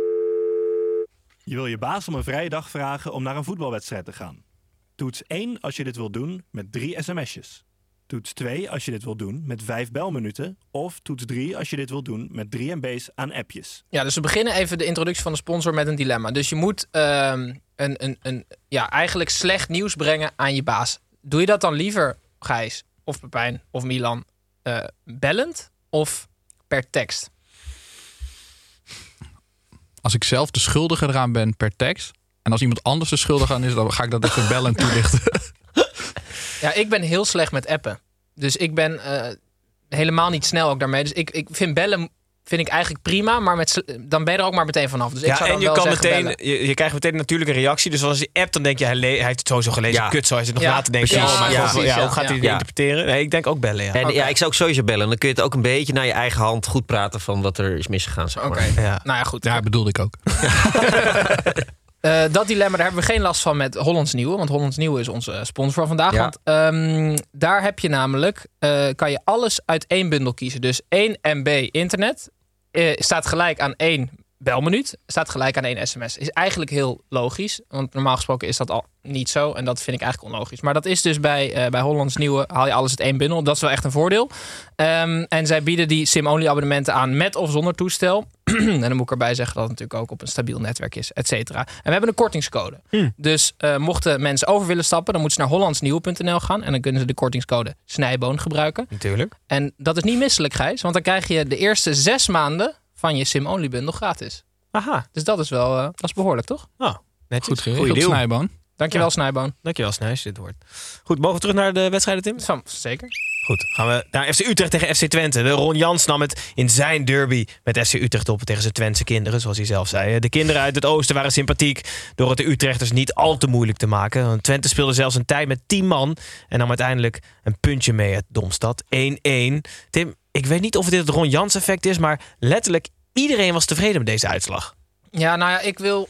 Je wil je baas om een vrije dag vragen om naar een voetbalwedstrijd te gaan. Toets één als je dit wilt doen met drie sms'jes. Toets twee als je dit wilt doen met vijf belminuten. Of toets drie als je dit wilt doen met drie MB's aan appjes. Ja, dus we beginnen even de introductie van de sponsor met een dilemma. Dus je moet uh, een, een, een, ja, eigenlijk slecht nieuws brengen aan je baas. Doe je dat dan liever, Gijs, of Pepijn, of Milan, uh, bellend of per tekst? Als ik zelf de schuldige eraan ben per tekst... en als iemand anders de schuldige aan is... dan ga ik dat even bellend toelichten. Ja, ik ben heel slecht met appen. Dus ik ben uh, helemaal niet snel ook daarmee. Dus ik, ik vind bellen vind ik eigenlijk prima, maar met, dan ben je er ook maar meteen vanaf. Dus ik ja, zou dan en je wel kan zeggen, meteen, je, je krijgt meteen natuurlijk een reactie. Dus als je appt, dan denk je, hij, le- hij heeft het sowieso gelezen. Ja. Kut, zo hij zit nog ja, na te denken. Ja, oh, maar ja, God, ja, ja, hoe gaat hij ja. het interpreteren? Nee, ik denk ook bellen, ja. En okay. ja, ik zou ook sowieso bellen. Dan kun je het ook een beetje naar je eigen hand goed praten van wat er is misgegaan. Zeg maar. Oké, okay. ja. Nou ja, goed. Ja, bedoelde ik ook. Uh, dat dilemma, daar hebben we geen last van met Hollands Nieuwe. Want Hollands Nieuwe is onze sponsor van vandaag. Ja. Want um, daar heb je namelijk, uh, kan je alles uit één bundel kiezen. Dus één megabyte internet uh, staat gelijk aan één belminuut. Staat gelijk aan één sms. Is eigenlijk heel logisch. Want normaal gesproken is dat al niet zo. En dat vind ik eigenlijk onlogisch. Maar dat is dus bij, uh, bij Hollands Nieuwe, haal je alles uit één bundel. Dat is wel echt een voordeel. Um, en zij bieden die sim-only abonnementen aan met of zonder toestel. En dan moet ik erbij zeggen dat het natuurlijk ook op een stabiel netwerk is, et cetera. En we hebben een kortingscode. Hmm. Dus uh, mochten mensen over willen stappen, dan moeten ze naar hollandsnieuwe punt n l gaan. En dan kunnen ze de kortingscode Snijboon gebruiken. Natuurlijk. En dat is niet misselijk, Gijs. Want dan krijg je de eerste zes maanden van je sim-only bundel gratis. Aha. Dus dat is wel uh, dat is behoorlijk, toch? Oh, netjes. Goed geregeld, Snijboon. Dankjewel, ja. Snijboon. Dankjewel, Snijs, dit woord. Goed, mogen we terug naar de wedstrijden, Tim? Van, zeker. Goed. Goed, gaan we naar F C Utrecht tegen F C Twente. De Ron Jans nam het in zijn derby met F C Utrecht op tegen zijn Twentse kinderen, zoals hij zelf zei. De kinderen uit het oosten waren sympathiek door het de Utrechters niet al te moeilijk te maken. Twente speelde zelfs een tijd met tien man en nam uiteindelijk een puntje mee uit Domstad. één-één. Tim, ik weet niet of dit het Ron Jans effect is, maar letterlijk iedereen was tevreden met deze uitslag. Ja, nou ja, ik wil...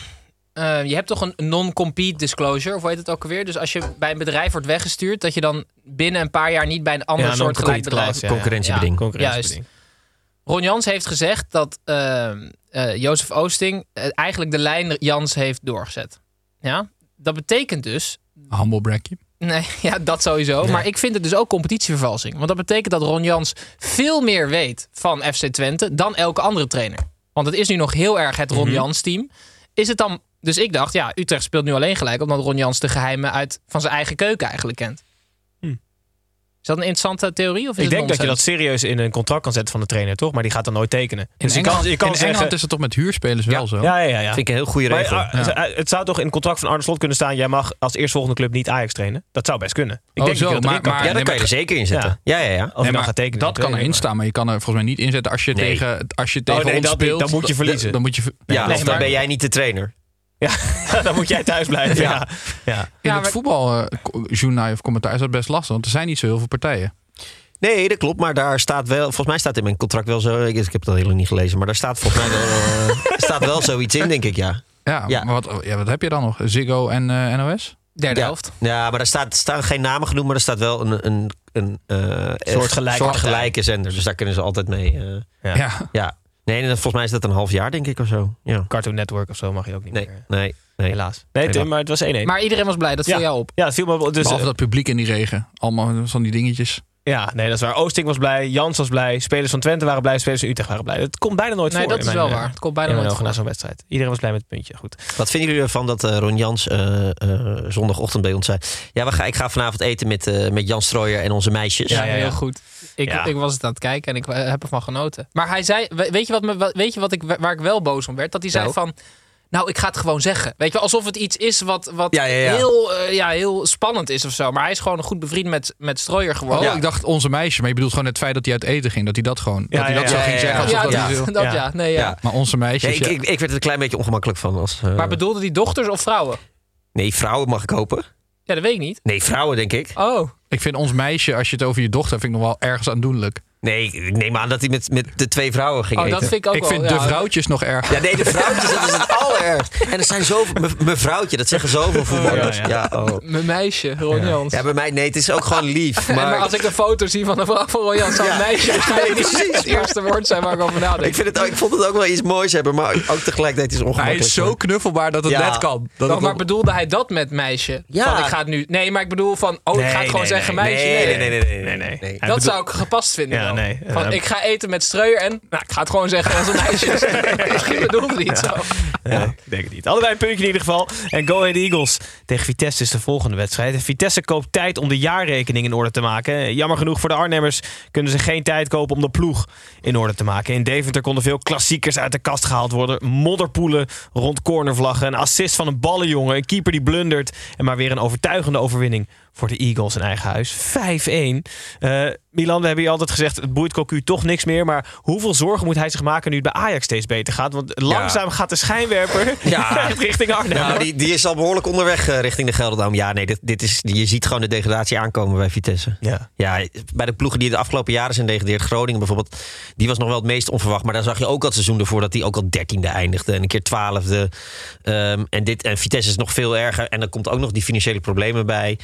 Uh, je hebt toch een non-compete disclosure, of hoe heet het ook alweer? Dus als je bij een bedrijf wordt weggestuurd, dat je dan binnen een paar jaar niet bij een ander ja, soort gelijk bedrijf... Ja, concurrentiebeding. Ja, concurrentiebeding. Ron Jans heeft gezegd dat uh, uh, Jozef Oosting uh, eigenlijk de lijn Jans heeft doorgezet. Ja, dat betekent dus... Humble bragje. Nee, ja, dat sowieso. Nee. Maar ik vind het dus ook competitievervalsing. Want dat betekent dat Ron Jans veel meer weet van F C Twente dan elke andere trainer. Want het is nu nog heel erg het Ron Mm-hmm. Jans team. Is het dan... Dus ik dacht, ja, Utrecht speelt nu alleen gelijk omdat Ron Jans de geheimen uit van zijn eigen keuken eigenlijk kent. Hm. Is dat een interessante theorie? Of is Ik het denk dat je dat nonsens? serieus in een contract kan zetten van de trainer, toch? Maar die gaat dan nooit tekenen. In Dus Engeland, je kan, je kan in zeggen, Engeland is het toch met huurspelers wel zo? Ja, ja, ja, ja. Vind ik een heel goede Maar, regel. uh, Ja. Het zou toch in het contract van Arne Slot kunnen staan, jij mag als eerstvolgende club niet Ajax trainen? Dat zou best kunnen. Ik Oh, denk zo, dat je dat maar- erin kan maar- Ja, krijgen. daar kan je er zeker in zetten. Ja, ja, ja. Of Nee, je dan maar gaat tekenen. dat kan erin staan, maar je kan er volgens mij niet inzetten als je Nee. tegen, als je tegen Oh, nee, ons dat niet. speelt. Dan moet je verliezen. Dan moet je, nee, Ja, Nee, of dan maar- ben jij niet de trainer. Ja, dan moet jij thuis blijven. Ja. Ja. Ja. in Ja, het maar- voetbaljournaal of commentaar is dat best lastig, want er zijn niet zo heel veel partijen. Nee, dat klopt. Maar daar staat wel... Volgens mij staat in mijn contract wel zo... Ik, ik heb het al heel lang niet gelezen. Maar daar staat volgens mij wel, uh, staat wel zoiets in, denk ik, ja. Ja, Ja. maar wat, ja, wat heb je dan nog? Ziggo en uh, N O S? Derde Ja. helft. Ja, maar daar staat, staan geen namen genoemd. Maar er staat wel een, een, een uh, Soortgelijke soortgelijke zender. Dus daar kunnen ze altijd mee... Uh, Ja. Ja. ja. Nee, en volgens mij is dat een half jaar, denk ik, of zo. Ja. Cartoon Network of zo mag je ook niet Nee, meer. nee, nee. Helaas. Nee, Tim, maar het was één-één. Maar iedereen was blij, dat viel Ja. jou op. Ja, het viel me op. Dus, Behalve dat publiek in die regen. Allemaal van die dingetjes. ja, nee, dat is waar. Oosting was blij, Jans was blij, spelers van Twente waren blij, spelers van Utrecht waren blij. Het komt bijna nooit Nee, voor. dat in is mijn, wel eh, waar. Het komt bijna in mijn nooit ogen voor. na zo'n wedstrijd. Iedereen was blij met het puntje. Goed. Wat vinden jullie ervan dat uh, Ron Jans uh, uh, zondagochtend bij ons zei... Ja, we gaan, ik ga vanavond eten met, uh, met Jan Strooijer en onze meisjes. Ja, Ja, ja, ja. heel goed. Ik, Ja. ik was het aan het kijken en ik uh, heb ervan genoten. Maar hij zei, we- weet je wat, me, weet je wat ik, waar ik wel boos om werd? Dat hij zei Nou. van, nou, ik ga het gewoon zeggen. Weet je wel, alsof het iets is wat, wat Ja, ja, ja. Heel, uh, ja, heel spannend is of zo. Maar hij is gewoon een goed bevriend met, met Strooijer geworden. Oh, ik dacht onze meisje. Maar je bedoelt gewoon het feit dat hij uit eten ging. Dat hij dat gewoon Ja, dat hij ja, dat ja, zo ging ja, zeggen. ja. Alsof Ja, dat dat, niet wil. dat, Ja. ja. Nee, ja. Ja. Maar onze meisjes... Nee, ik, ja. ik, ik werd er een klein beetje ongemakkelijk van. Als, uh, Maar bedoelde die dochters of vrouwen? nee, vrouwen mag ik hopen. Ja, dat weet ik niet. Nee, vrouwen, denk ik. Oh, Ik vind ons meisje, als je het over je dochter... vind ik nog wel ergens aandoenlijk. Nee, ik neem aan dat hij met, met de twee vrouwen ging oh eten. dat vind ik ook Ik wel. vind ja. de vrouwtjes nog erg. Ja, nee, de vrouwtjes, dat is het allerergst. En er zijn zoveel... me- Mevrouwtje, dat zeggen zoveel voetballers. Ja, Ja, ja. oh. Mijn meisje, Ron Jans. Ja, bij mij, nee, het is ook gewoon lief. En Maar, maar als ik een foto zie van een vrouw van Ron Jans, zou een Ja. meisje waarschijnlijk niet het eerste woord zijn waar ik over nadenk. ik, vind het, ook- ik vond het ook wel iets moois hebben, maar ook tegelijkertijd is het Hij ongemakkelijk. is zo knuffelbaar dat het Ja. net kan. Dat Oh, het maar op- bedoelde hij dat met meisje? Ja. Van, ik ga het nu... Nee, maar ik bedoel van... Oh, ik ga het gewoon nee, zeggen nee, meisje. Nee, nee, nee, nee, nee, Nee, nee. nee. Hij Dat bedoel- zou ik gepast vinden. Ja, wel. nee. Van, Uh, ik ga eten met Streuer en... Nou, ik ga het gewoon zeggen als een meisje. Misschien bedoelde hij het zo. Ja, ik denk het niet. Allebei een puntje in ieder geval. En Go Ahead Eagles tegen Vitesse is de volgende wedstrijd. En Vitesse koopt tijd om de jaarrekening in orde te maken. Jammer genoeg voor de Arnhemmers kunnen ze geen tijd kopen om de ploeg in orde te maken. In Deventer konden veel klassiekers uit de kast gehaald worden. Modderpoelen rond cornervlaggen. Een assist van een ballenjongen. Een keeper die blundert. En maar weer een overtuigende overwinning voor de Eagles in eigen huis. vijf-één. Uh, Milan, we hebben je altijd gezegd, het boeit Cocu toch niks meer. Maar hoeveel zorgen moet hij zich maken nu het bij Ajax steeds beter gaat? Want langzaam gaat de schijnwerper Ja. richting Arnhem. Nou, die, die is al behoorlijk onderweg uh, richting de Gelderdoom. Ja, nee, dit, dit is, je ziet gewoon de degradatie aankomen bij Vitesse. Ja. Ja, bij de ploegen die de afgelopen jaren zijn degradeerd, Groningen bijvoorbeeld, die was nog wel het meest onverwacht. Maar daar zag je ook al het seizoen ervoor dat die ook al dertiende eindigde en een keer twaalfde. Um, en, dit, en Vitesse is nog veel erger. En er komt ook nog die financiële problemen bij.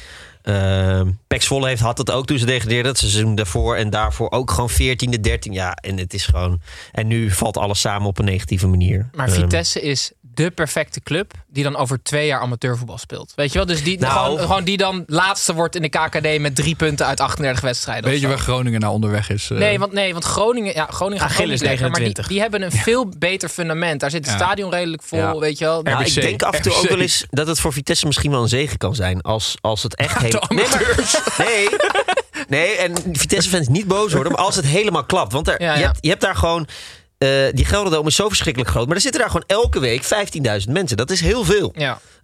Uh, Pek Zwolle heeft had het ook toen ze degradeerden. Het seizoen daarvoor en daarvoor ook gewoon veertiende, dertiende. Ja, en het is gewoon... En nu valt alles samen op een negatieve manier. Maar Um, Vitesse is de perfecte club die dan over twee jaar amateurvoetbal speelt. Weet je wel? Dus die, Nou. gewoon, gewoon die dan laatste wordt in de K K D met drie punten uit achtendertig wedstrijden. of Weet je zo. waar Groningen nou onderweg is? Uh, Nee, want, nee, want Groningen, ja, Groningen gaat Achilles gewoon niet lekker, maar die, negenentwintig. die hebben een veel beter fundament. Daar zit het Ja. stadion redelijk vol, Ja. weet je wel. Nou, R B C. ik denk af en toe R B C. ook wel eens dat het voor Vitesse misschien wel een zegen kan zijn. Als, als het echt de helemaal... Nee, maar- nee, nee, en Vitesse-fans niet boos worden. Maar als het helemaal klapt. Want er, Ja, je, ja. hebt, je hebt daar gewoon... Uh, die Gelderdoom is zo verschrikkelijk groot. Maar er zitten daar gewoon elke week vijftienduizend mensen. Dat is heel veel. Ja.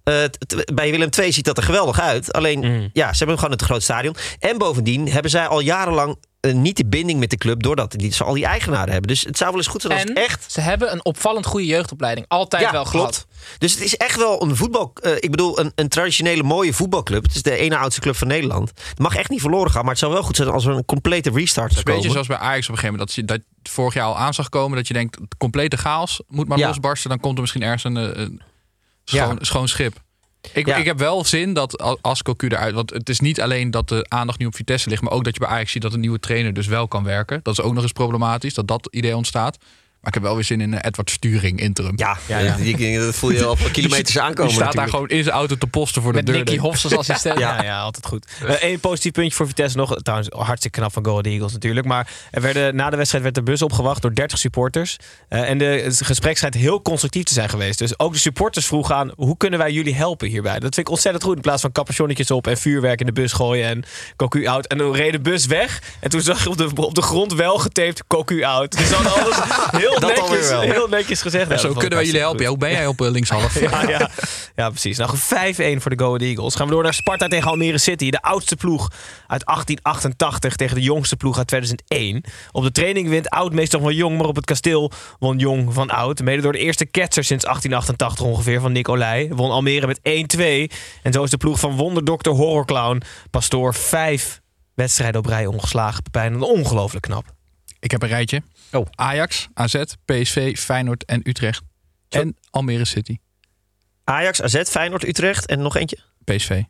Uh, t- t- bij Willem twee ziet dat er geweldig uit. Alleen, mm. ja, ze hebben gewoon het groot stadion. En bovendien hebben zij al jarenlang uh, niet de binding met de club, doordat die, ze al die eigenaren hebben. Dus het zou wel eens goed zijn als en het echt... ze hebben een opvallend goede jeugdopleiding. Altijd ja, wel klopt. gehad. Dus het is echt wel een voetbal... Uh, ik bedoel, een, een traditionele mooie voetbalclub. Het is de ene oudste club van Nederland. Het mag echt niet verloren gaan, maar het zou wel goed zijn als er een complete restart zou komen. Een beetje komen. zoals bij Ajax op een gegeven moment. Dat, je, dat vorig jaar al aan zag komen. Dat je denkt, complete chaos moet maar ja. losbarsten. Dan komt er misschien ergens een, een schoon, ja. schoon schip. Ik, ja. ik heb wel zin dat als Cocu eruit... Want het is niet alleen dat de aandacht nu op Vitesse ligt... maar ook dat je bij Ajax ziet dat een nieuwe trainer dus wel kan werken. Dat is ook nog eens problematisch, dat dat idee ontstaat. Maar ik heb wel weer zin in een Edward Sturing interim. Ja, ja, ja. Die, dat voel je al op kilometers aankomen. Die staat natuurlijk. daar gewoon in zijn auto te posten voor de Met deur. Nicky Hofs als assistent. Ja, ja, altijd goed. Eén uh, positief puntje voor Vitesse nog. Trouwens, hartstikke knap van Go Ahead Eagles natuurlijk. Maar er werden, na de wedstrijd werd de bus opgewacht door dertig supporters. Uh, en de, het gesprek schijnt heel constructief te zijn geweest. Dus ook de supporters vroegen aan, hoe kunnen wij jullie helpen hierbij? Dat vind ik ontzettend goed. In plaats van capuchonnetjes op en vuurwerk in de bus gooien en Cocu out. En toen reed de bus weg. En toen zag je op de, op de grond wel getaped Cocu out. Dus dan alles heel netjes... Heel netjes gezegd. Ja, zo kunnen wij jullie helpen. Ja, hoe ben jij op uh, linkshalf? ja, ja. ja, precies. Nou, vijf-een voor de Go Ahead Eagles. Gaan we door naar Sparta tegen Almere City. De oudste ploeg uit achttien achtentachtig tegen de jongste ploeg uit tweeduizend één. Op de training wint Oud meestal van Jong, maar op het kasteel won Jong van Oud. Mede door de eerste ketser sinds achttien achtentachtig ongeveer van Nick Olij. Won Almere met één-twee. En zo is de ploeg van wonderdokter Horrorclown Pastoor vijf wedstrijden op rij ongeslagen. Pepijn, ongelooflijk knap. Ik heb een rijtje. Oh. Ajax, A Z, P S V, Feyenoord en Utrecht. Zo. En Almere City. Ajax, A Z, Feyenoord, Utrecht en nog eentje? P S V.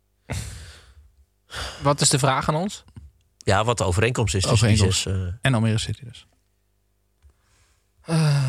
Wat is de vraag aan ons? Ja, wat de overeenkomst is. Overeenkomst. Dus uh... En Almere City dus. Uh...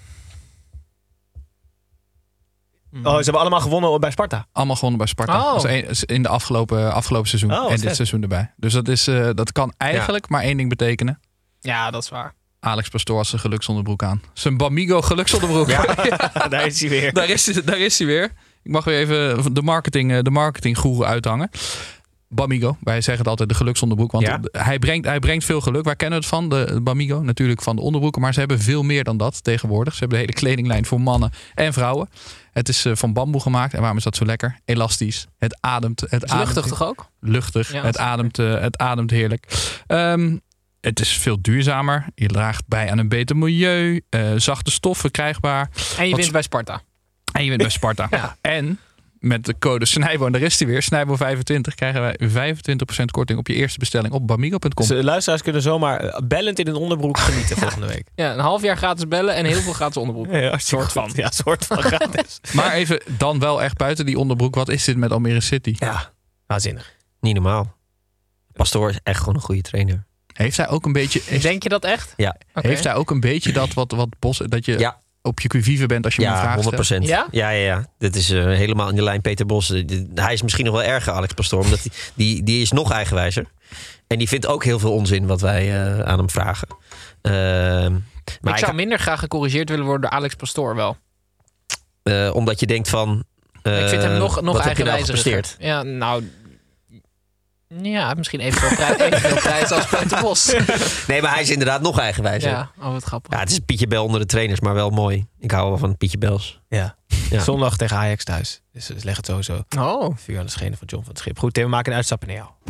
Oh, ze hebben allemaal gewonnen bij Sparta? Allemaal gewonnen bij Sparta. Oh. Dat is een, in de afgelopen, afgelopen seizoen. Oh, en dit vet. seizoen erbij. Dus dat, is, uh, dat kan eigenlijk ja. maar één ding betekenen. Ja, dat is waar. Alex Pastoor had zijn geluksonderbroek aan. Zijn Bamigo geluksonderbroek. Ja, ja. Daar is hij weer. Daar is, daar is hij weer. Ik mag weer even de marketing, de marketinggoeroe uithangen. Bamigo, wij zeggen het altijd de geluksonderbroek. Want ja. hij, brengt, hij brengt veel geluk. Waar kennen we het van? De, de Bamigo, natuurlijk van de onderbroeken. Maar ze hebben veel meer dan dat tegenwoordig. Ze hebben de hele kledinglijn voor mannen en vrouwen. Het is uh, van bamboe gemaakt. En waarom is dat zo lekker? Elastisch. Het ademt. Het is luchtig ademt, toch ook? Luchtig. Ja, het, ademt, uh, het ademt heerlijk. Um, Het is veel duurzamer. Je draagt bij aan een beter milieu. Uh, zachte stof verkrijgbaar. En je Wat wint bij Sparta. En je wint bij Sparta. Ja. En met de code Snijbo, en daar is hij weer, Snijbo vijfentwintig, krijgen wij vijfentwintig procent korting op je eerste bestelling op bamigo punt com. Dus de luisteraars kunnen zomaar bellend in een onderbroek genieten ja. volgende week. Ja, een half jaar gratis bellen en heel veel gratis onderbroek. Ja, soort van. Ja, soort van gratis. Maar even dan wel echt buiten die onderbroek. Wat is dit met Almere City? Ja, waanzinnig. Niet normaal. Pastoor is echt gewoon een goede trainer. Heeft hij ook een beetje... Heeft, Denk je dat echt? Ja. Okay. Heeft hij ook een beetje dat wat, wat Bos... Dat je ja. op je quivive bent als je ja, hem een vraag honderd procent. stelt? Ja? Ja, ja, ja. Dit is uh, helemaal in de lijn Peter Bos. Hij is misschien nog wel erger, Alex Pastoor. Omdat die, die, die is nog eigenwijzer. En die vindt ook heel veel onzin wat wij uh, aan hem vragen. Uh, maar ik zou minder graag gecorrigeerd willen worden door Alex Pastoor wel. Uh, omdat je denkt van... Uh, ik vind hem nog, nog eigenwijzer. Nou ja, nou... Ja, misschien evenveel prijs, evenveel prijs als Peter Bos. Nee, maar hij is inderdaad nog eigenwijzer. Ja, oh wat grappig. Ja, het is een Pietje Bel onder de trainers, maar wel mooi. Ik hou wel van Pietje Bels. Ja. ja. Zondag tegen Ajax thuis. Dus, dus leg het sowieso. Oh. Vuur aan de schenen van John van het Schip. Goed, Tim, we maken een uitstapje naar jou.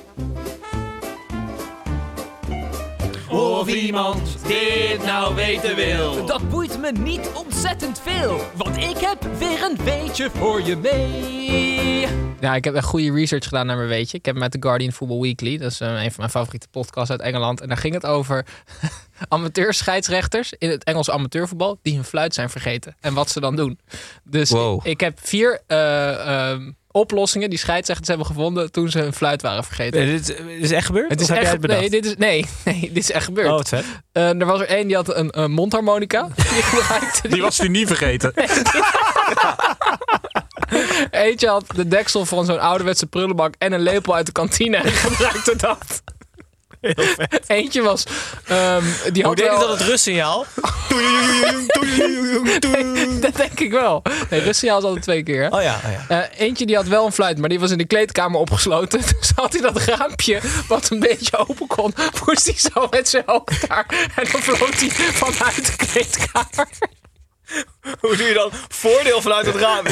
Of iemand dit nou weten wil. Dat boeit me niet ontzettend veel. Want ik heb weer een weetje voor je mee. Ja, ik heb een goede research gedaan naar mijn weetje. Ik heb met The Guardian Football Weekly. Dat is uh, een van mijn favoriete podcasts uit Engeland. En daar ging het over amateurscheidsrechters in het Engels amateurvoetbal die hun fluit zijn vergeten. En wat ze dan doen. Dus wow. ik, ik heb vier uh, um, oplossingen die scheidsrechters hebben gevonden toen ze hun fluit waren vergeten. Nee, dit is echt gebeurd? Het is of echt, heb jij het nee, dit is, nee, nee, dit is echt gebeurd. Oh, wat vet. Uh, er was er één die had een, een mondharmonica. Die, die was hij niet vergeten. Eentje had de deksel van zo'n ouderwetse prullenbak en een lepel uit de kantine en gebruikte dat. Heel vet. Eentje was... Um, die Hoe had deed wel... dat het rustsignaal? nee, dat denk ik wel. Nee, rustsignaal is altijd twee keer. Hè? Oh ja, oh ja. Uh, eentje die had wel een fluit, maar die was in de kleedkamer opgesloten. Dus had hij dat raampje, wat een beetje open kon, moest hij zo met zijn hoofd daar. En dan vloot hij vanuit de kleedkamer. Hoe doe je dan voordeel vanuit het raam?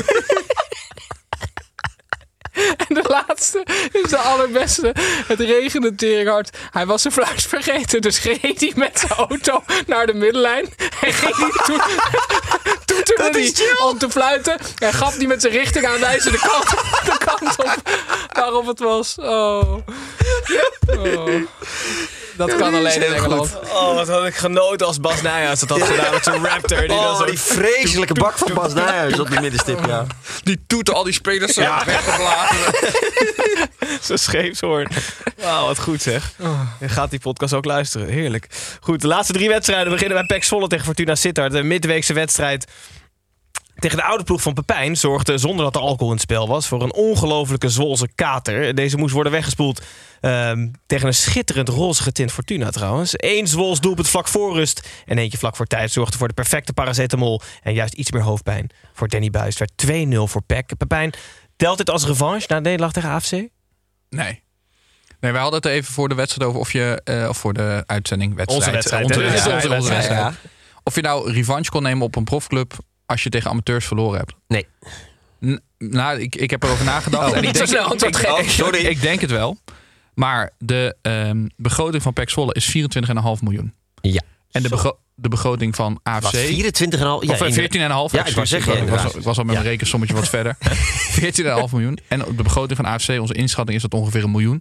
En de laatste is de allerbeste. Het regende teringhard. Hij was zijn fluit vergeten. Dus reed hij met zijn auto naar de middenlijn. En ging hij to- toeterde hij om te fluiten. En gaf hij met zijn richting aanwijzen de kant, de kant op waarop het was. Oh. oh. Dat Ja, kan die is alleen in heel Engeland. goed. Oh, wat had ik genoten als Bas Nijhuis dat had gedaan met zijn Raptor. Die dan Oh, zo... die vreselijke bak van Bas Nijhuis op die middenstip, ja. Die toeten al die spelers zo Ja. weggeblazen. Zo scheepshoorn. Wauw, wat goed zeg. Je gaat die podcast ook luisteren. Heerlijk. Goed, de laatste drie wedstrijden beginnen bij P E C Zwolle tegen Fortuna Sittard. De midweekse wedstrijd tegen de oude ploeg van Pepijn zorgde, zonder dat er alcohol in het spel was, voor een ongelofelijke Zwolse kater. Deze moest worden weggespoeld um, tegen een schitterend roze getint Fortuna trouwens. Eén Zwols doelpunt vlak voor rust en eentje vlak voor tijd zorgde voor de perfecte paracetamol en juist iets meer hoofdpijn voor Danny Buis. Het werd twee nul voor P E C. Pepijn, telt dit als revanche na de nederlaag tegen A F C? Nee. Nee, wij hadden het even voor de wedstrijd over of je, uh, of voor de uitzending wedstrijd. Onze wedstrijd, Onze hè? wedstrijd, Onze onze wedstrijd, wedstrijd. Of je nou revanche kon nemen op een profclub als je tegen amateurs verloren hebt. Nee. N- nou, ik, ik heb erover nagedacht. Oh, en ik niet zo denk, snel antwoord ik, geven. oh, sorry. Ik denk het wel. Maar de um, begroting van P E C Zwolle is vierentwintig komma vijf miljoen. Ja. En de, begro- de begroting van A F C... Wat, vierentwintig komma vijf? Of veertien komma vijf. Ja, ik wou zeggen. Ik was, ik was al met mijn rekensommetje wat verder. veertien komma vijf miljoen. En op de begroting van A F C, onze inschatting is dat ongeveer een miljoen.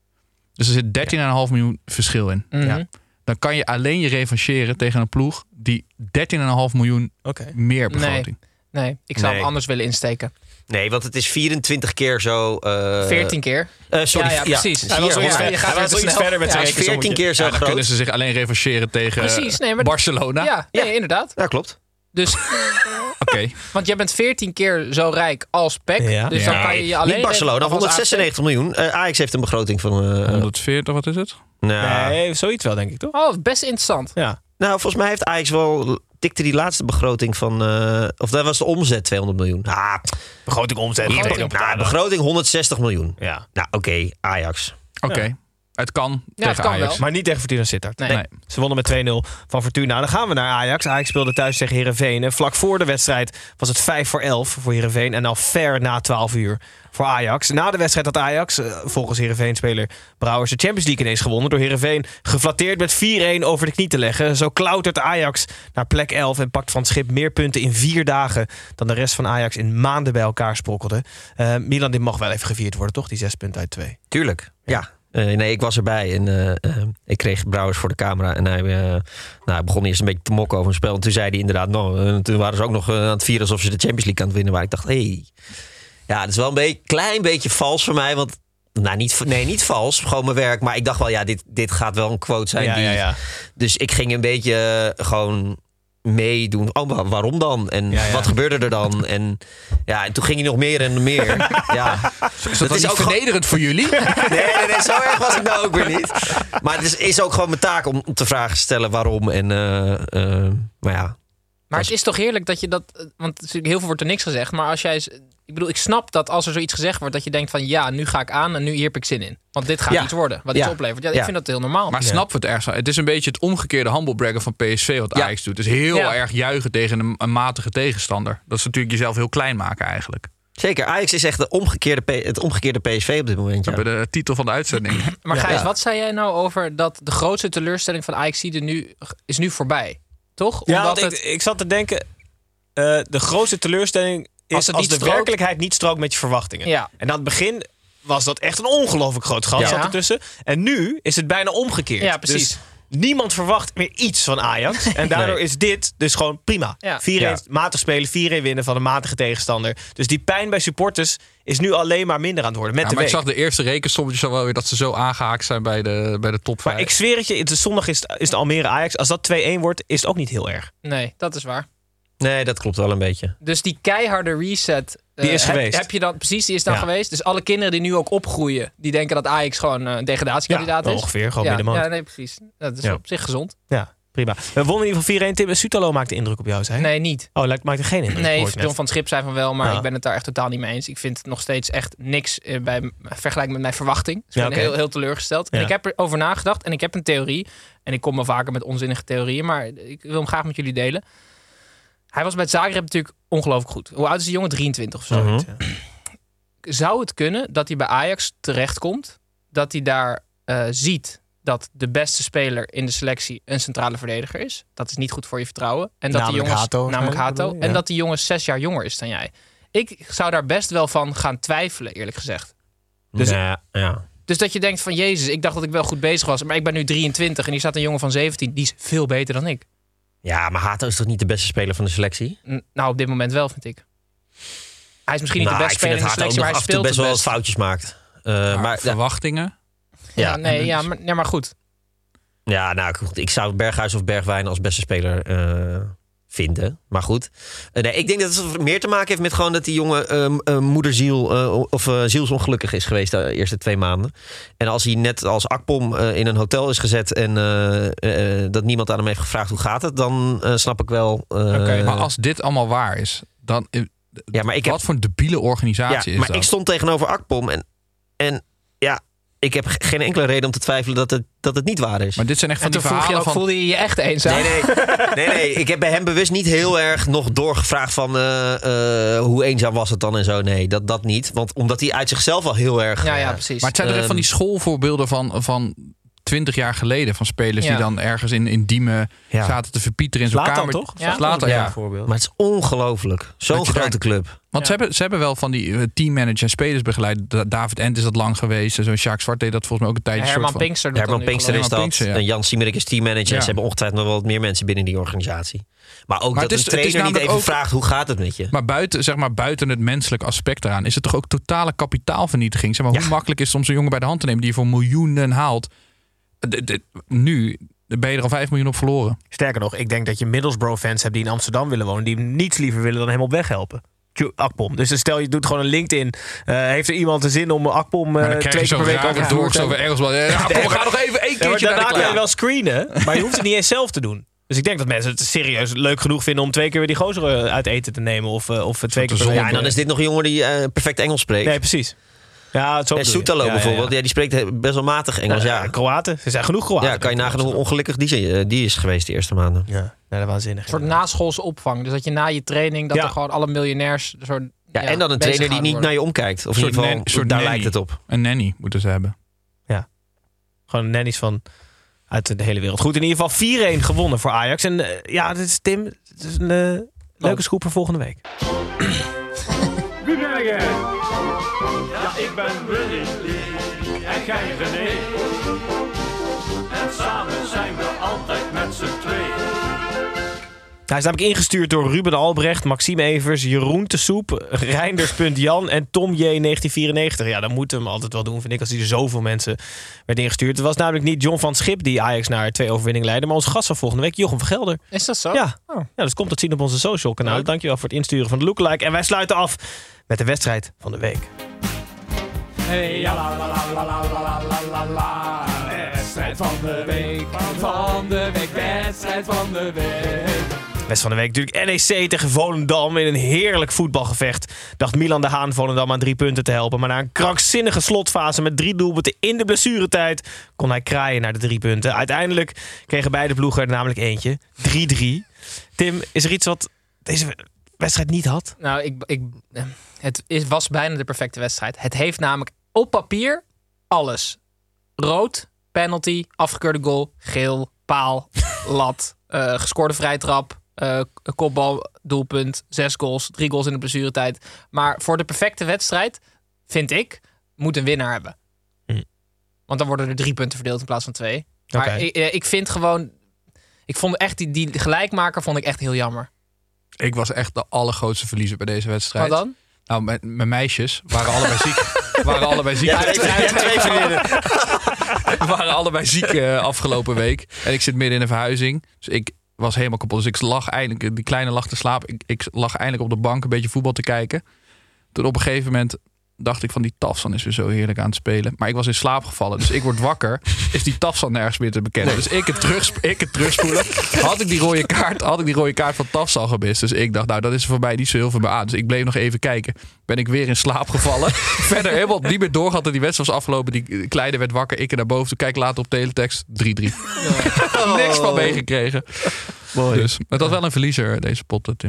Dus er zit dertien komma vijf miljoen verschil in. Mm-hmm. Ja. Dan kan je alleen je revancheren tegen een ploeg die dertien komma vijf miljoen okay. meer begroting. Nee, nee ik zou Nee. hem anders willen insteken. Nee, want het is vierentwintig keer zo... Uh, veertien keer? Uh, sorry, ja, ja, precies. Ja, Hij was zoiets ja, ver, hij was zoiets verder met zijn veertien keer zo ja, dan groot. kunnen ze zich alleen revancheren tegen precies, nee, maar Barcelona. Ja, nee, ja, inderdaad. Ja, klopt. Dus... Oké. Okay. Want jij bent veertien keer zo rijk als P E C. Ja. Dus ja. dan kan je je alleen... Niet Barcelona, honderdzesennegentig miljoen. Uh, Ajax heeft een begroting van... Uh, honderdveertig, wat is het? Nou, nee, zoiets wel, denk ik, toch? Oh, best interessant. Ja. Nou, volgens mij heeft Ajax wel... Tikte die laatste begroting van... Uh, of dat was de omzet, tweehonderd miljoen. Ah, begroting omzet. Begroting, nou, begroting honderdzestig miljoen. Ja. Nou, oké, okay, Ajax. Oké. Okay. Ja. Het kan ja, tegen het kan Ajax. wel. Maar niet tegen Fortuna Sittard. Nee. Nee. Ze wonnen met twee nul van Fortuna. Dan gaan we naar Ajax. Ajax speelde thuis tegen Heerenveen. En vlak voor de wedstrijd was het vijf voor elf voor Heerenveen. En al ver na twaalf uur voor Ajax. Na de wedstrijd had Ajax, volgens Heerenveen-speler Brouwers, de Champions League ineens gewonnen. Door Heerenveen geflatteerd met vier-een over de knie te leggen. Zo klautert Ajax naar plek elf en pakt van het schip meer punten in vier dagen dan de rest van Ajax in maanden bij elkaar sprokkelde. Uh, Milan, dit mag wel even gevierd worden, toch? Die zes punten uit twee. Tuurlijk, ja. Uh, nee, ik was erbij en uh, uh, ik kreeg Brouwers voor de camera. En hij, uh, nou, hij begon eerst een beetje te mokken over een spel. En toen zei hij inderdaad, nou, uh, toen waren ze ook nog uh, aan het vieren alsof ze de Champions League aan het winnen waren. Ik dacht, hé, hey, ja, dat is wel een beetje, klein beetje vals voor mij. Want, nou, niet, nee, niet vals, gewoon mijn werk. Maar ik dacht wel, ja, dit, dit gaat wel een quote zijn. Ja, die, ja, ja. Dus ik ging een beetje uh, gewoon meedoen. Oh, waarom dan? En ja, ja. wat gebeurde er dan? En ja, en toen ging hij nog meer en meer. Ja. Is dat, dat is ook vernederend gewoon... voor jullie? Nee, nee, nee, zo erg was ik nou ook weer niet. Maar het is, is ook gewoon mijn taak om, om te vragen te stellen waarom. En, uh, uh, maar ja. Maar het is toch heerlijk dat je dat... Want heel veel wordt er niks gezegd. Maar als jij... Ik bedoel, ik snap dat als er zoiets gezegd wordt... dat je denkt van ja, nu ga ik aan en nu hier heb ik zin in. Want dit gaat ja. iets worden, wat ja. iets oplevert. Ja, ik ja. vind dat heel normaal. Maar ja. snap het ergens. Het is een beetje het omgekeerde humblebraggen van P S V wat ja. Ajax doet. Het is heel ja. erg juichen tegen een, een matige tegenstander. Dat is natuurlijk jezelf heel klein maken eigenlijk. Zeker, Ajax is echt de omgekeerde, het omgekeerde P S V op dit moment. Ja. We hebben de titel van de uitzending. Maar Gijs, ja. wat zei jij nou over dat de grootste teleurstelling van Ajax er nu, is nu voorbij? Toch? Ja, Omdat want het... ik, ik zat te denken... Uh, de grootste teleurstelling is als, als de strookt... werkelijkheid niet strookt met je verwachtingen. Ja. En aan het begin was dat echt een ongelooflijk groot gat ja. zat ertussen. En nu is het bijna omgekeerd. Ja, precies. Dus niemand verwacht meer iets van Ajax. En daardoor nee. is dit dus gewoon prima. Ja. vier-een Ja. matig spelen, vier-een winnen van een matige tegenstander. Dus die pijn bij supporters is nu alleen maar minder aan het worden. Met ja, de maar week. ik zag de eerste rekensommetjes al wel weer dat ze zo aangehaakt zijn bij de, bij de top vijf. Maar ik zweer het je, het is zondag is, is de Almere Ajax. Als dat twee-een wordt, is het ook niet heel erg. Nee, dat is waar. Nee, dat klopt wel een beetje. Dus die keiharde reset... Die is uh, heb, geweest. Heb je dan, precies, die is dan ja. geweest. Dus alle kinderen die nu ook opgroeien... die denken dat Ajax gewoon een degradatiekandidaat ja, is. ongeveer, gewoon ja, middenmoot. Ja, nee, precies. Dat is ja. op zich gezond. Ja, prima. We wonnen in ieder geval vier-een. Tim Sutalo maakte indruk op jou, zei Nee, niet. Oh, lijkt maakte geen indruk. Nee, John van het Schip zei van wel, maar ja. ik ben het daar echt totaal niet mee eens. Ik vind het nog steeds echt niks uh, bij vergelijking met mijn verwachting. Dus ik ja, ben okay. heel, heel teleurgesteld. Ja. En ik heb erover nagedacht en ik heb een theorie. En ik kom wel vaker met onzinnige theorieën, maar ik wil hem graag met jullie delen. Hij was bij Zagreb natuurlijk ongelooflijk goed. Hoe oud is die jongen? drieëntwintig of zo. Uh-huh. Zou het kunnen dat hij bij Ajax terechtkomt, dat hij daar uh, ziet dat de beste speler in de selectie een centrale verdediger is? Dat is niet goed voor je vertrouwen. En dat namelijk die jongens, Hato. Namelijk Hato. Ja. En dat die jongens zes jaar jonger is dan jij. Ik zou daar best wel van gaan twijfelen, eerlijk gezegd. Dus, ja, ja. dus dat je denkt van, Jezus, ik dacht dat ik wel goed bezig was. Maar ik ben nu drieëntwintig en hier staat een jongen van zeventien. Die is veel beter dan ik. Ja, maar Hato is toch niet de beste speler van de selectie? N- nou, op dit moment wel, vind ik. Hij is misschien niet nou, de beste speler in de selectie, maar hij af en toe speelt best wel het wat best. foutjes maakt. Uh, maar, maar verwachtingen? Ja, Ja, nee, ja, maar, nee, maar goed. Ja, nou, ik zou Berghuis of Bergwijn als beste speler uh, vinden. Maar goed. Uh, nee, ik denk dat het meer te maken heeft met gewoon dat die jongen uh, uh, moederziel uh, of uh, zielsongelukkig is geweest de eerste twee maanden. En als hij net als Akpom uh, in een hotel is gezet en uh, uh, dat niemand aan hem heeft gevraagd hoe gaat het, dan uh, snap ik wel. Uh, okay, maar als dit allemaal waar is, dan. Uh, ja, maar ik wat heb, voor een debiele organisatie ja, is maar dat? Ik stond tegenover Akpom en, en ja. Ik heb geen enkele reden om te twijfelen dat het, dat het niet waar is. Maar dit zijn echt van en die toen vroeg je ook, van... voelde je je echt eenzaam? Nee, nee, nee, nee. Ik heb bij hem bewust niet heel erg nog doorgevraagd van uh, uh, hoe eenzaam was het dan en zo. Nee, dat, dat niet. Want omdat hij uit zichzelf al heel erg... Ja, ja, precies. Maar het zijn er echt van die schoolvoorbeelden van... van twintig jaar geleden van spelers ja. die dan ergens in, in Diemen ja. zaten te verpieteren in zo'n Zlatan, kamer. toch? Ja, Zlatan, ja. ja. Maar het is ongelooflijk. Zo'n grote daar, club. Want ja. ze, hebben, ze hebben wel van die uh, teammanager en spelers begeleid. David Ent is dat lang geweest. Zo'n Sjaak Zwart deed dat volgens mij ook een tijdje. Ja, Herman van, Pinkster. Herman Pinkster is dat. Pinkster, ja. En Jan Siemerik is teammanager. Ja. En ze hebben ongetwijfeld nog wel wat meer mensen binnen die organisatie. Maar ook maar dat is, een trainer niet even ook, vraagt hoe gaat het met je. Maar buiten, zeg maar buiten het menselijk aspect eraan is het toch ook totale kapitaalvernietiging. Zeg maar, ja. Hoe makkelijk is het om zo'n jongen bij de hand te nemen die je voor miljoenen haalt. De, de, nu ben je er al vijf miljoen op verloren. Sterker nog, ik denk dat je Middlesbrough-fans hebt die in Amsterdam willen wonen, die hem niets liever willen dan hem op weg helpen. Akpom. Dus stel je doet gewoon een LinkedIn. Uh, heeft er iemand de zin om Akpom uh, twee keer per week over door over ergens wel. Ja, Akpom, we gaan nog even één keertje ja, naar de daarna kan je wel screenen, maar je hoeft het niet eens zelf te doen. Dus ik denk dat mensen het serieus leuk genoeg vinden om twee keer weer die gozer uit eten te nemen of, uh, of twee keer per week. Ja, en dan is dit nog een jongen die uh, perfect Engels spreekt. Nee, precies. Ja, zo en Soetalo ja, bijvoorbeeld, ja, ja. Ja, die spreekt best wel matig Engels. Ja, ja. Kroaten, er zijn genoeg Kroaten. Ja, kan je nagaan hoe ongelukkig die, die is geweest de eerste maanden. Ja, ja dat waanzinnig. Een soort naschoolse opvang. Dus dat je na je training, dat ja. er gewoon alle miljonairs... Soort, ja, ja, en dan een trainer die niet worden. naar je omkijkt. Of in ieder geval, soort daar nanny. lijkt het op. Een nanny moeten ze hebben. Ja, gewoon nannies van uit de hele wereld. Goed, in ieder geval vier-een gewonnen voor Ajax. En uh, ja, dit is Tim, het is een uh, leuke scoop voor volgende week. Wie ben jij? Ja, ik ben Willy en jij René. En samen zijn we altijd met z'n tweeën. Hij is namelijk ingestuurd door Ruben Albrecht, Maxime Evers, Jeroen de Soep, Reinders.Jan en Tom J. negentien vierennegentig. Ja, dan moeten we hem altijd wel doen, vind ik, als hij er zoveel mensen werd ingestuurd. Het was namelijk niet John van Schip die Ajax naar twee overwinningen leidde, maar onze gast van volgende week, Jochem van Gelder. Is dat zo? Ja, oh. ja dat komt tot zien op onze social kanaal. Ja. Dankjewel voor het insturen van de lookalike. En wij sluiten af met de wedstrijd van de week. Hey, ja, la, la, la, la, la, la, la, la, la. Wedstrijd van de week, van de week, wedstrijd van de week. Wedstrijd van de week natuurlijk N E C tegen Volendam in een heerlijk voetbalgevecht. Dacht Milan de Haan Volendam aan drie punten te helpen. Maar na een krankzinnige slotfase met drie doelpunten in de blessuretijd kon hij kraaien naar de drie punten. Uiteindelijk kregen beide ploegen er namelijk eentje. drie drie. Tim, is er iets wat deze wedstrijd niet had? Nou, ik, ik, het is, was bijna de perfecte wedstrijd. Het heeft namelijk op papier alles. Rood, penalty, afgekeurde goal, geel, paal, lat, uh, gescoorde vrijtrap, uh, kopbal, doelpunt, zes goals, drie goals in de blessuretijd. Maar voor de perfecte wedstrijd, vind ik, moet een winnaar hebben. Hm. Want dan worden er drie punten verdeeld in plaats van twee. Maar okay. ik, ik vind gewoon, ik vond echt die, die gelijkmaker vond ik echt heel jammer. Ik was echt de allergrootste verliezer bij deze wedstrijd. Wat dan? Nou, mijn, mijn meisjes waren allebei ziek. waren allebei ziek. Ja, twee, twee vriendinnen. waren allebei ziek uh, afgelopen week. En ik zit midden in een verhuizing. Dus ik was helemaal kapot. Dus ik lag eindelijk, die kleine lag te slapen. Ik, ik lag eindelijk op de bank een beetje voetbal te kijken. Toen op een gegeven moment dacht ik van die Tafsan is weer zo heerlijk aan het spelen. Maar ik was in slaap gevallen. Dus ik word wakker. Is die Tafsan nergens meer te bekennen. Dus ik het, terugsp- ik het terugspoelen. Had ik die rode kaart, had ik die rode kaart van Tafsan gemist. Dus ik dacht, nou dat is er voor mij niet zo heel veel meer aan. Dus ik bleef nog even kijken. Ben ik weer in slaap gevallen. Verder helemaal niet meer doorgehad dat die wedstrijd was afgelopen. Die kleine werd wakker. Ik er naar boven. Toen kijk later op teletext. drie drie. Oh. Niks van meegekregen. Mooi. Dus het was wel een verliezer deze pot, Tim.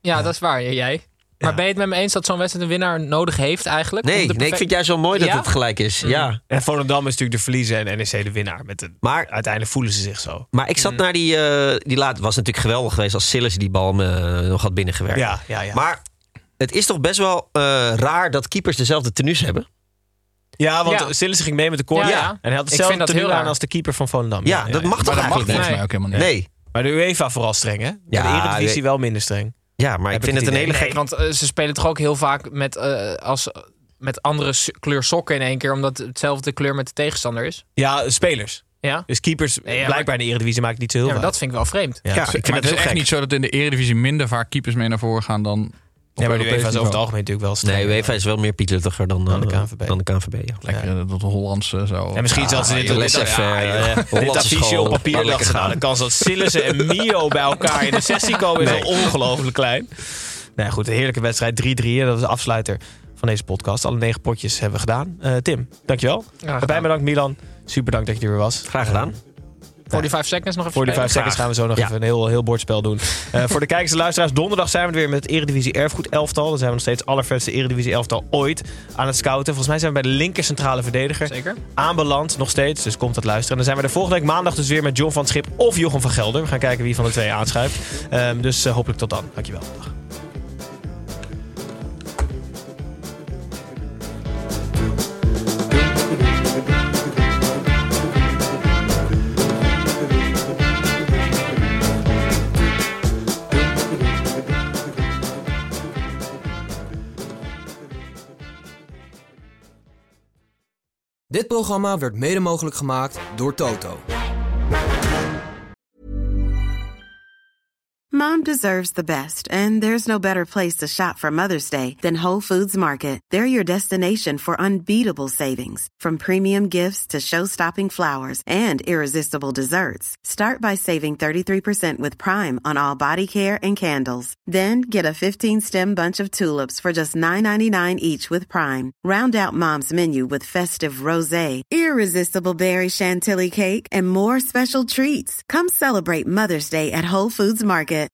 Ja, dat is waar. Jij. Maar ja. ben je het met me eens dat zo'n wedstrijd een winnaar nodig heeft eigenlijk? Nee, perfect... nee ik vind het juist zo mooi dat ja? het gelijk is. Mm. Ja. En Volendam is natuurlijk de verliezer en N E C de winnaar. Met de, maar uiteindelijk voelen ze zich zo. Maar ik zat mm. naar die... Uh, die laat, was natuurlijk geweldig geweest als Sillis die bal uh, nog had binnengewerkt. Ja, ja, ja. Maar het is toch best wel uh, raar dat keepers dezelfde tenues hebben? Ja, want ja. Sillis ging mee met de corner. Ja, ja. En hij had hetzelfde tenue aan als de keeper van Volendam. Ja, ja, dat mag ja, toch eigenlijk niet? niet? Mij ook helemaal niet. Nee. Maar de UEFA vooral streng, hè? Ja, de Eredivisie wel minder streng. Ja, maar ik vind het, het een hele gek. Want uh, ze spelen toch ook heel vaak met, uh, als, met andere kleur sokken in één keer, omdat het hetzelfde kleur met de tegenstander is. Ja, spelers. Ja? Dus keepers, ja, ja, blijkbaar in de Eredivisie maakt het niet zo heel ja, veel. Dat vind ik wel vreemd. Ja, ja, ik vind maar het het is heel echt gek. niet zo dat in de Eredivisie minder vaak keepers mee naar voren gaan dan... Ja, maar de UEFA is over het algemeen natuurlijk wel streng. Nee, UEFA is wel meer pietluttiger dan, dan de K N V B. Dan de K N V B ja. Lekker ja. dat Hollandse zo. En misschien zelfs ja, dit, dit, dit, ja, ja, dit affiche op papier dachten. Nou, de kans dat Sillissen en Mio bij elkaar in de sessie komen is nee. al ongelooflijk klein. Nou goed, een heerlijke wedstrijd. drie drie, dat is de afsluiter van deze podcast. Alle negen potjes hebben we gedaan. Uh, Tim, dankjewel. Bij bedankt Milan. Super dank dat je er weer was. Graag gedaan. Uh, Voor die vijf seconds nog even Voor die vijf seconds gaan we zo nog ja. even een heel, heel bordspel doen. Uh, voor de kijkers en luisteraars, donderdag zijn we er weer met het Eredivisie Erfgoed elftal. Dan zijn we nog steeds het allervetste Eredivisie elftal ooit aan het scouten. Volgens mij zijn we bij de linker centrale verdediger Zeker. aanbeland nog steeds. Dus komt het luisteren. En dan zijn we er volgende week maandag dus weer met John van het Schip of Jochem van Gelder. We gaan kijken wie van de twee aanschuift. Um, dus uh, hopelijk tot dan. Dankjewel. Dag. Dit programma werd mede mogelijk gemaakt door Toto. Mom deserves the best, and there's no better place to shop for Mother's Day than Whole Foods Market. They're your destination for unbeatable savings, from premium gifts to show-stopping flowers and irresistible desserts. Start by saving thirty-three percent with Prime on all body care and candles. Then get a fifteen-stem bunch of tulips for just nine ninety-nine each with Prime. Round out Mom's menu with festive rosé, irresistible berry chantilly cake, and more special treats. Come celebrate Mother's Day at Whole Foods Market.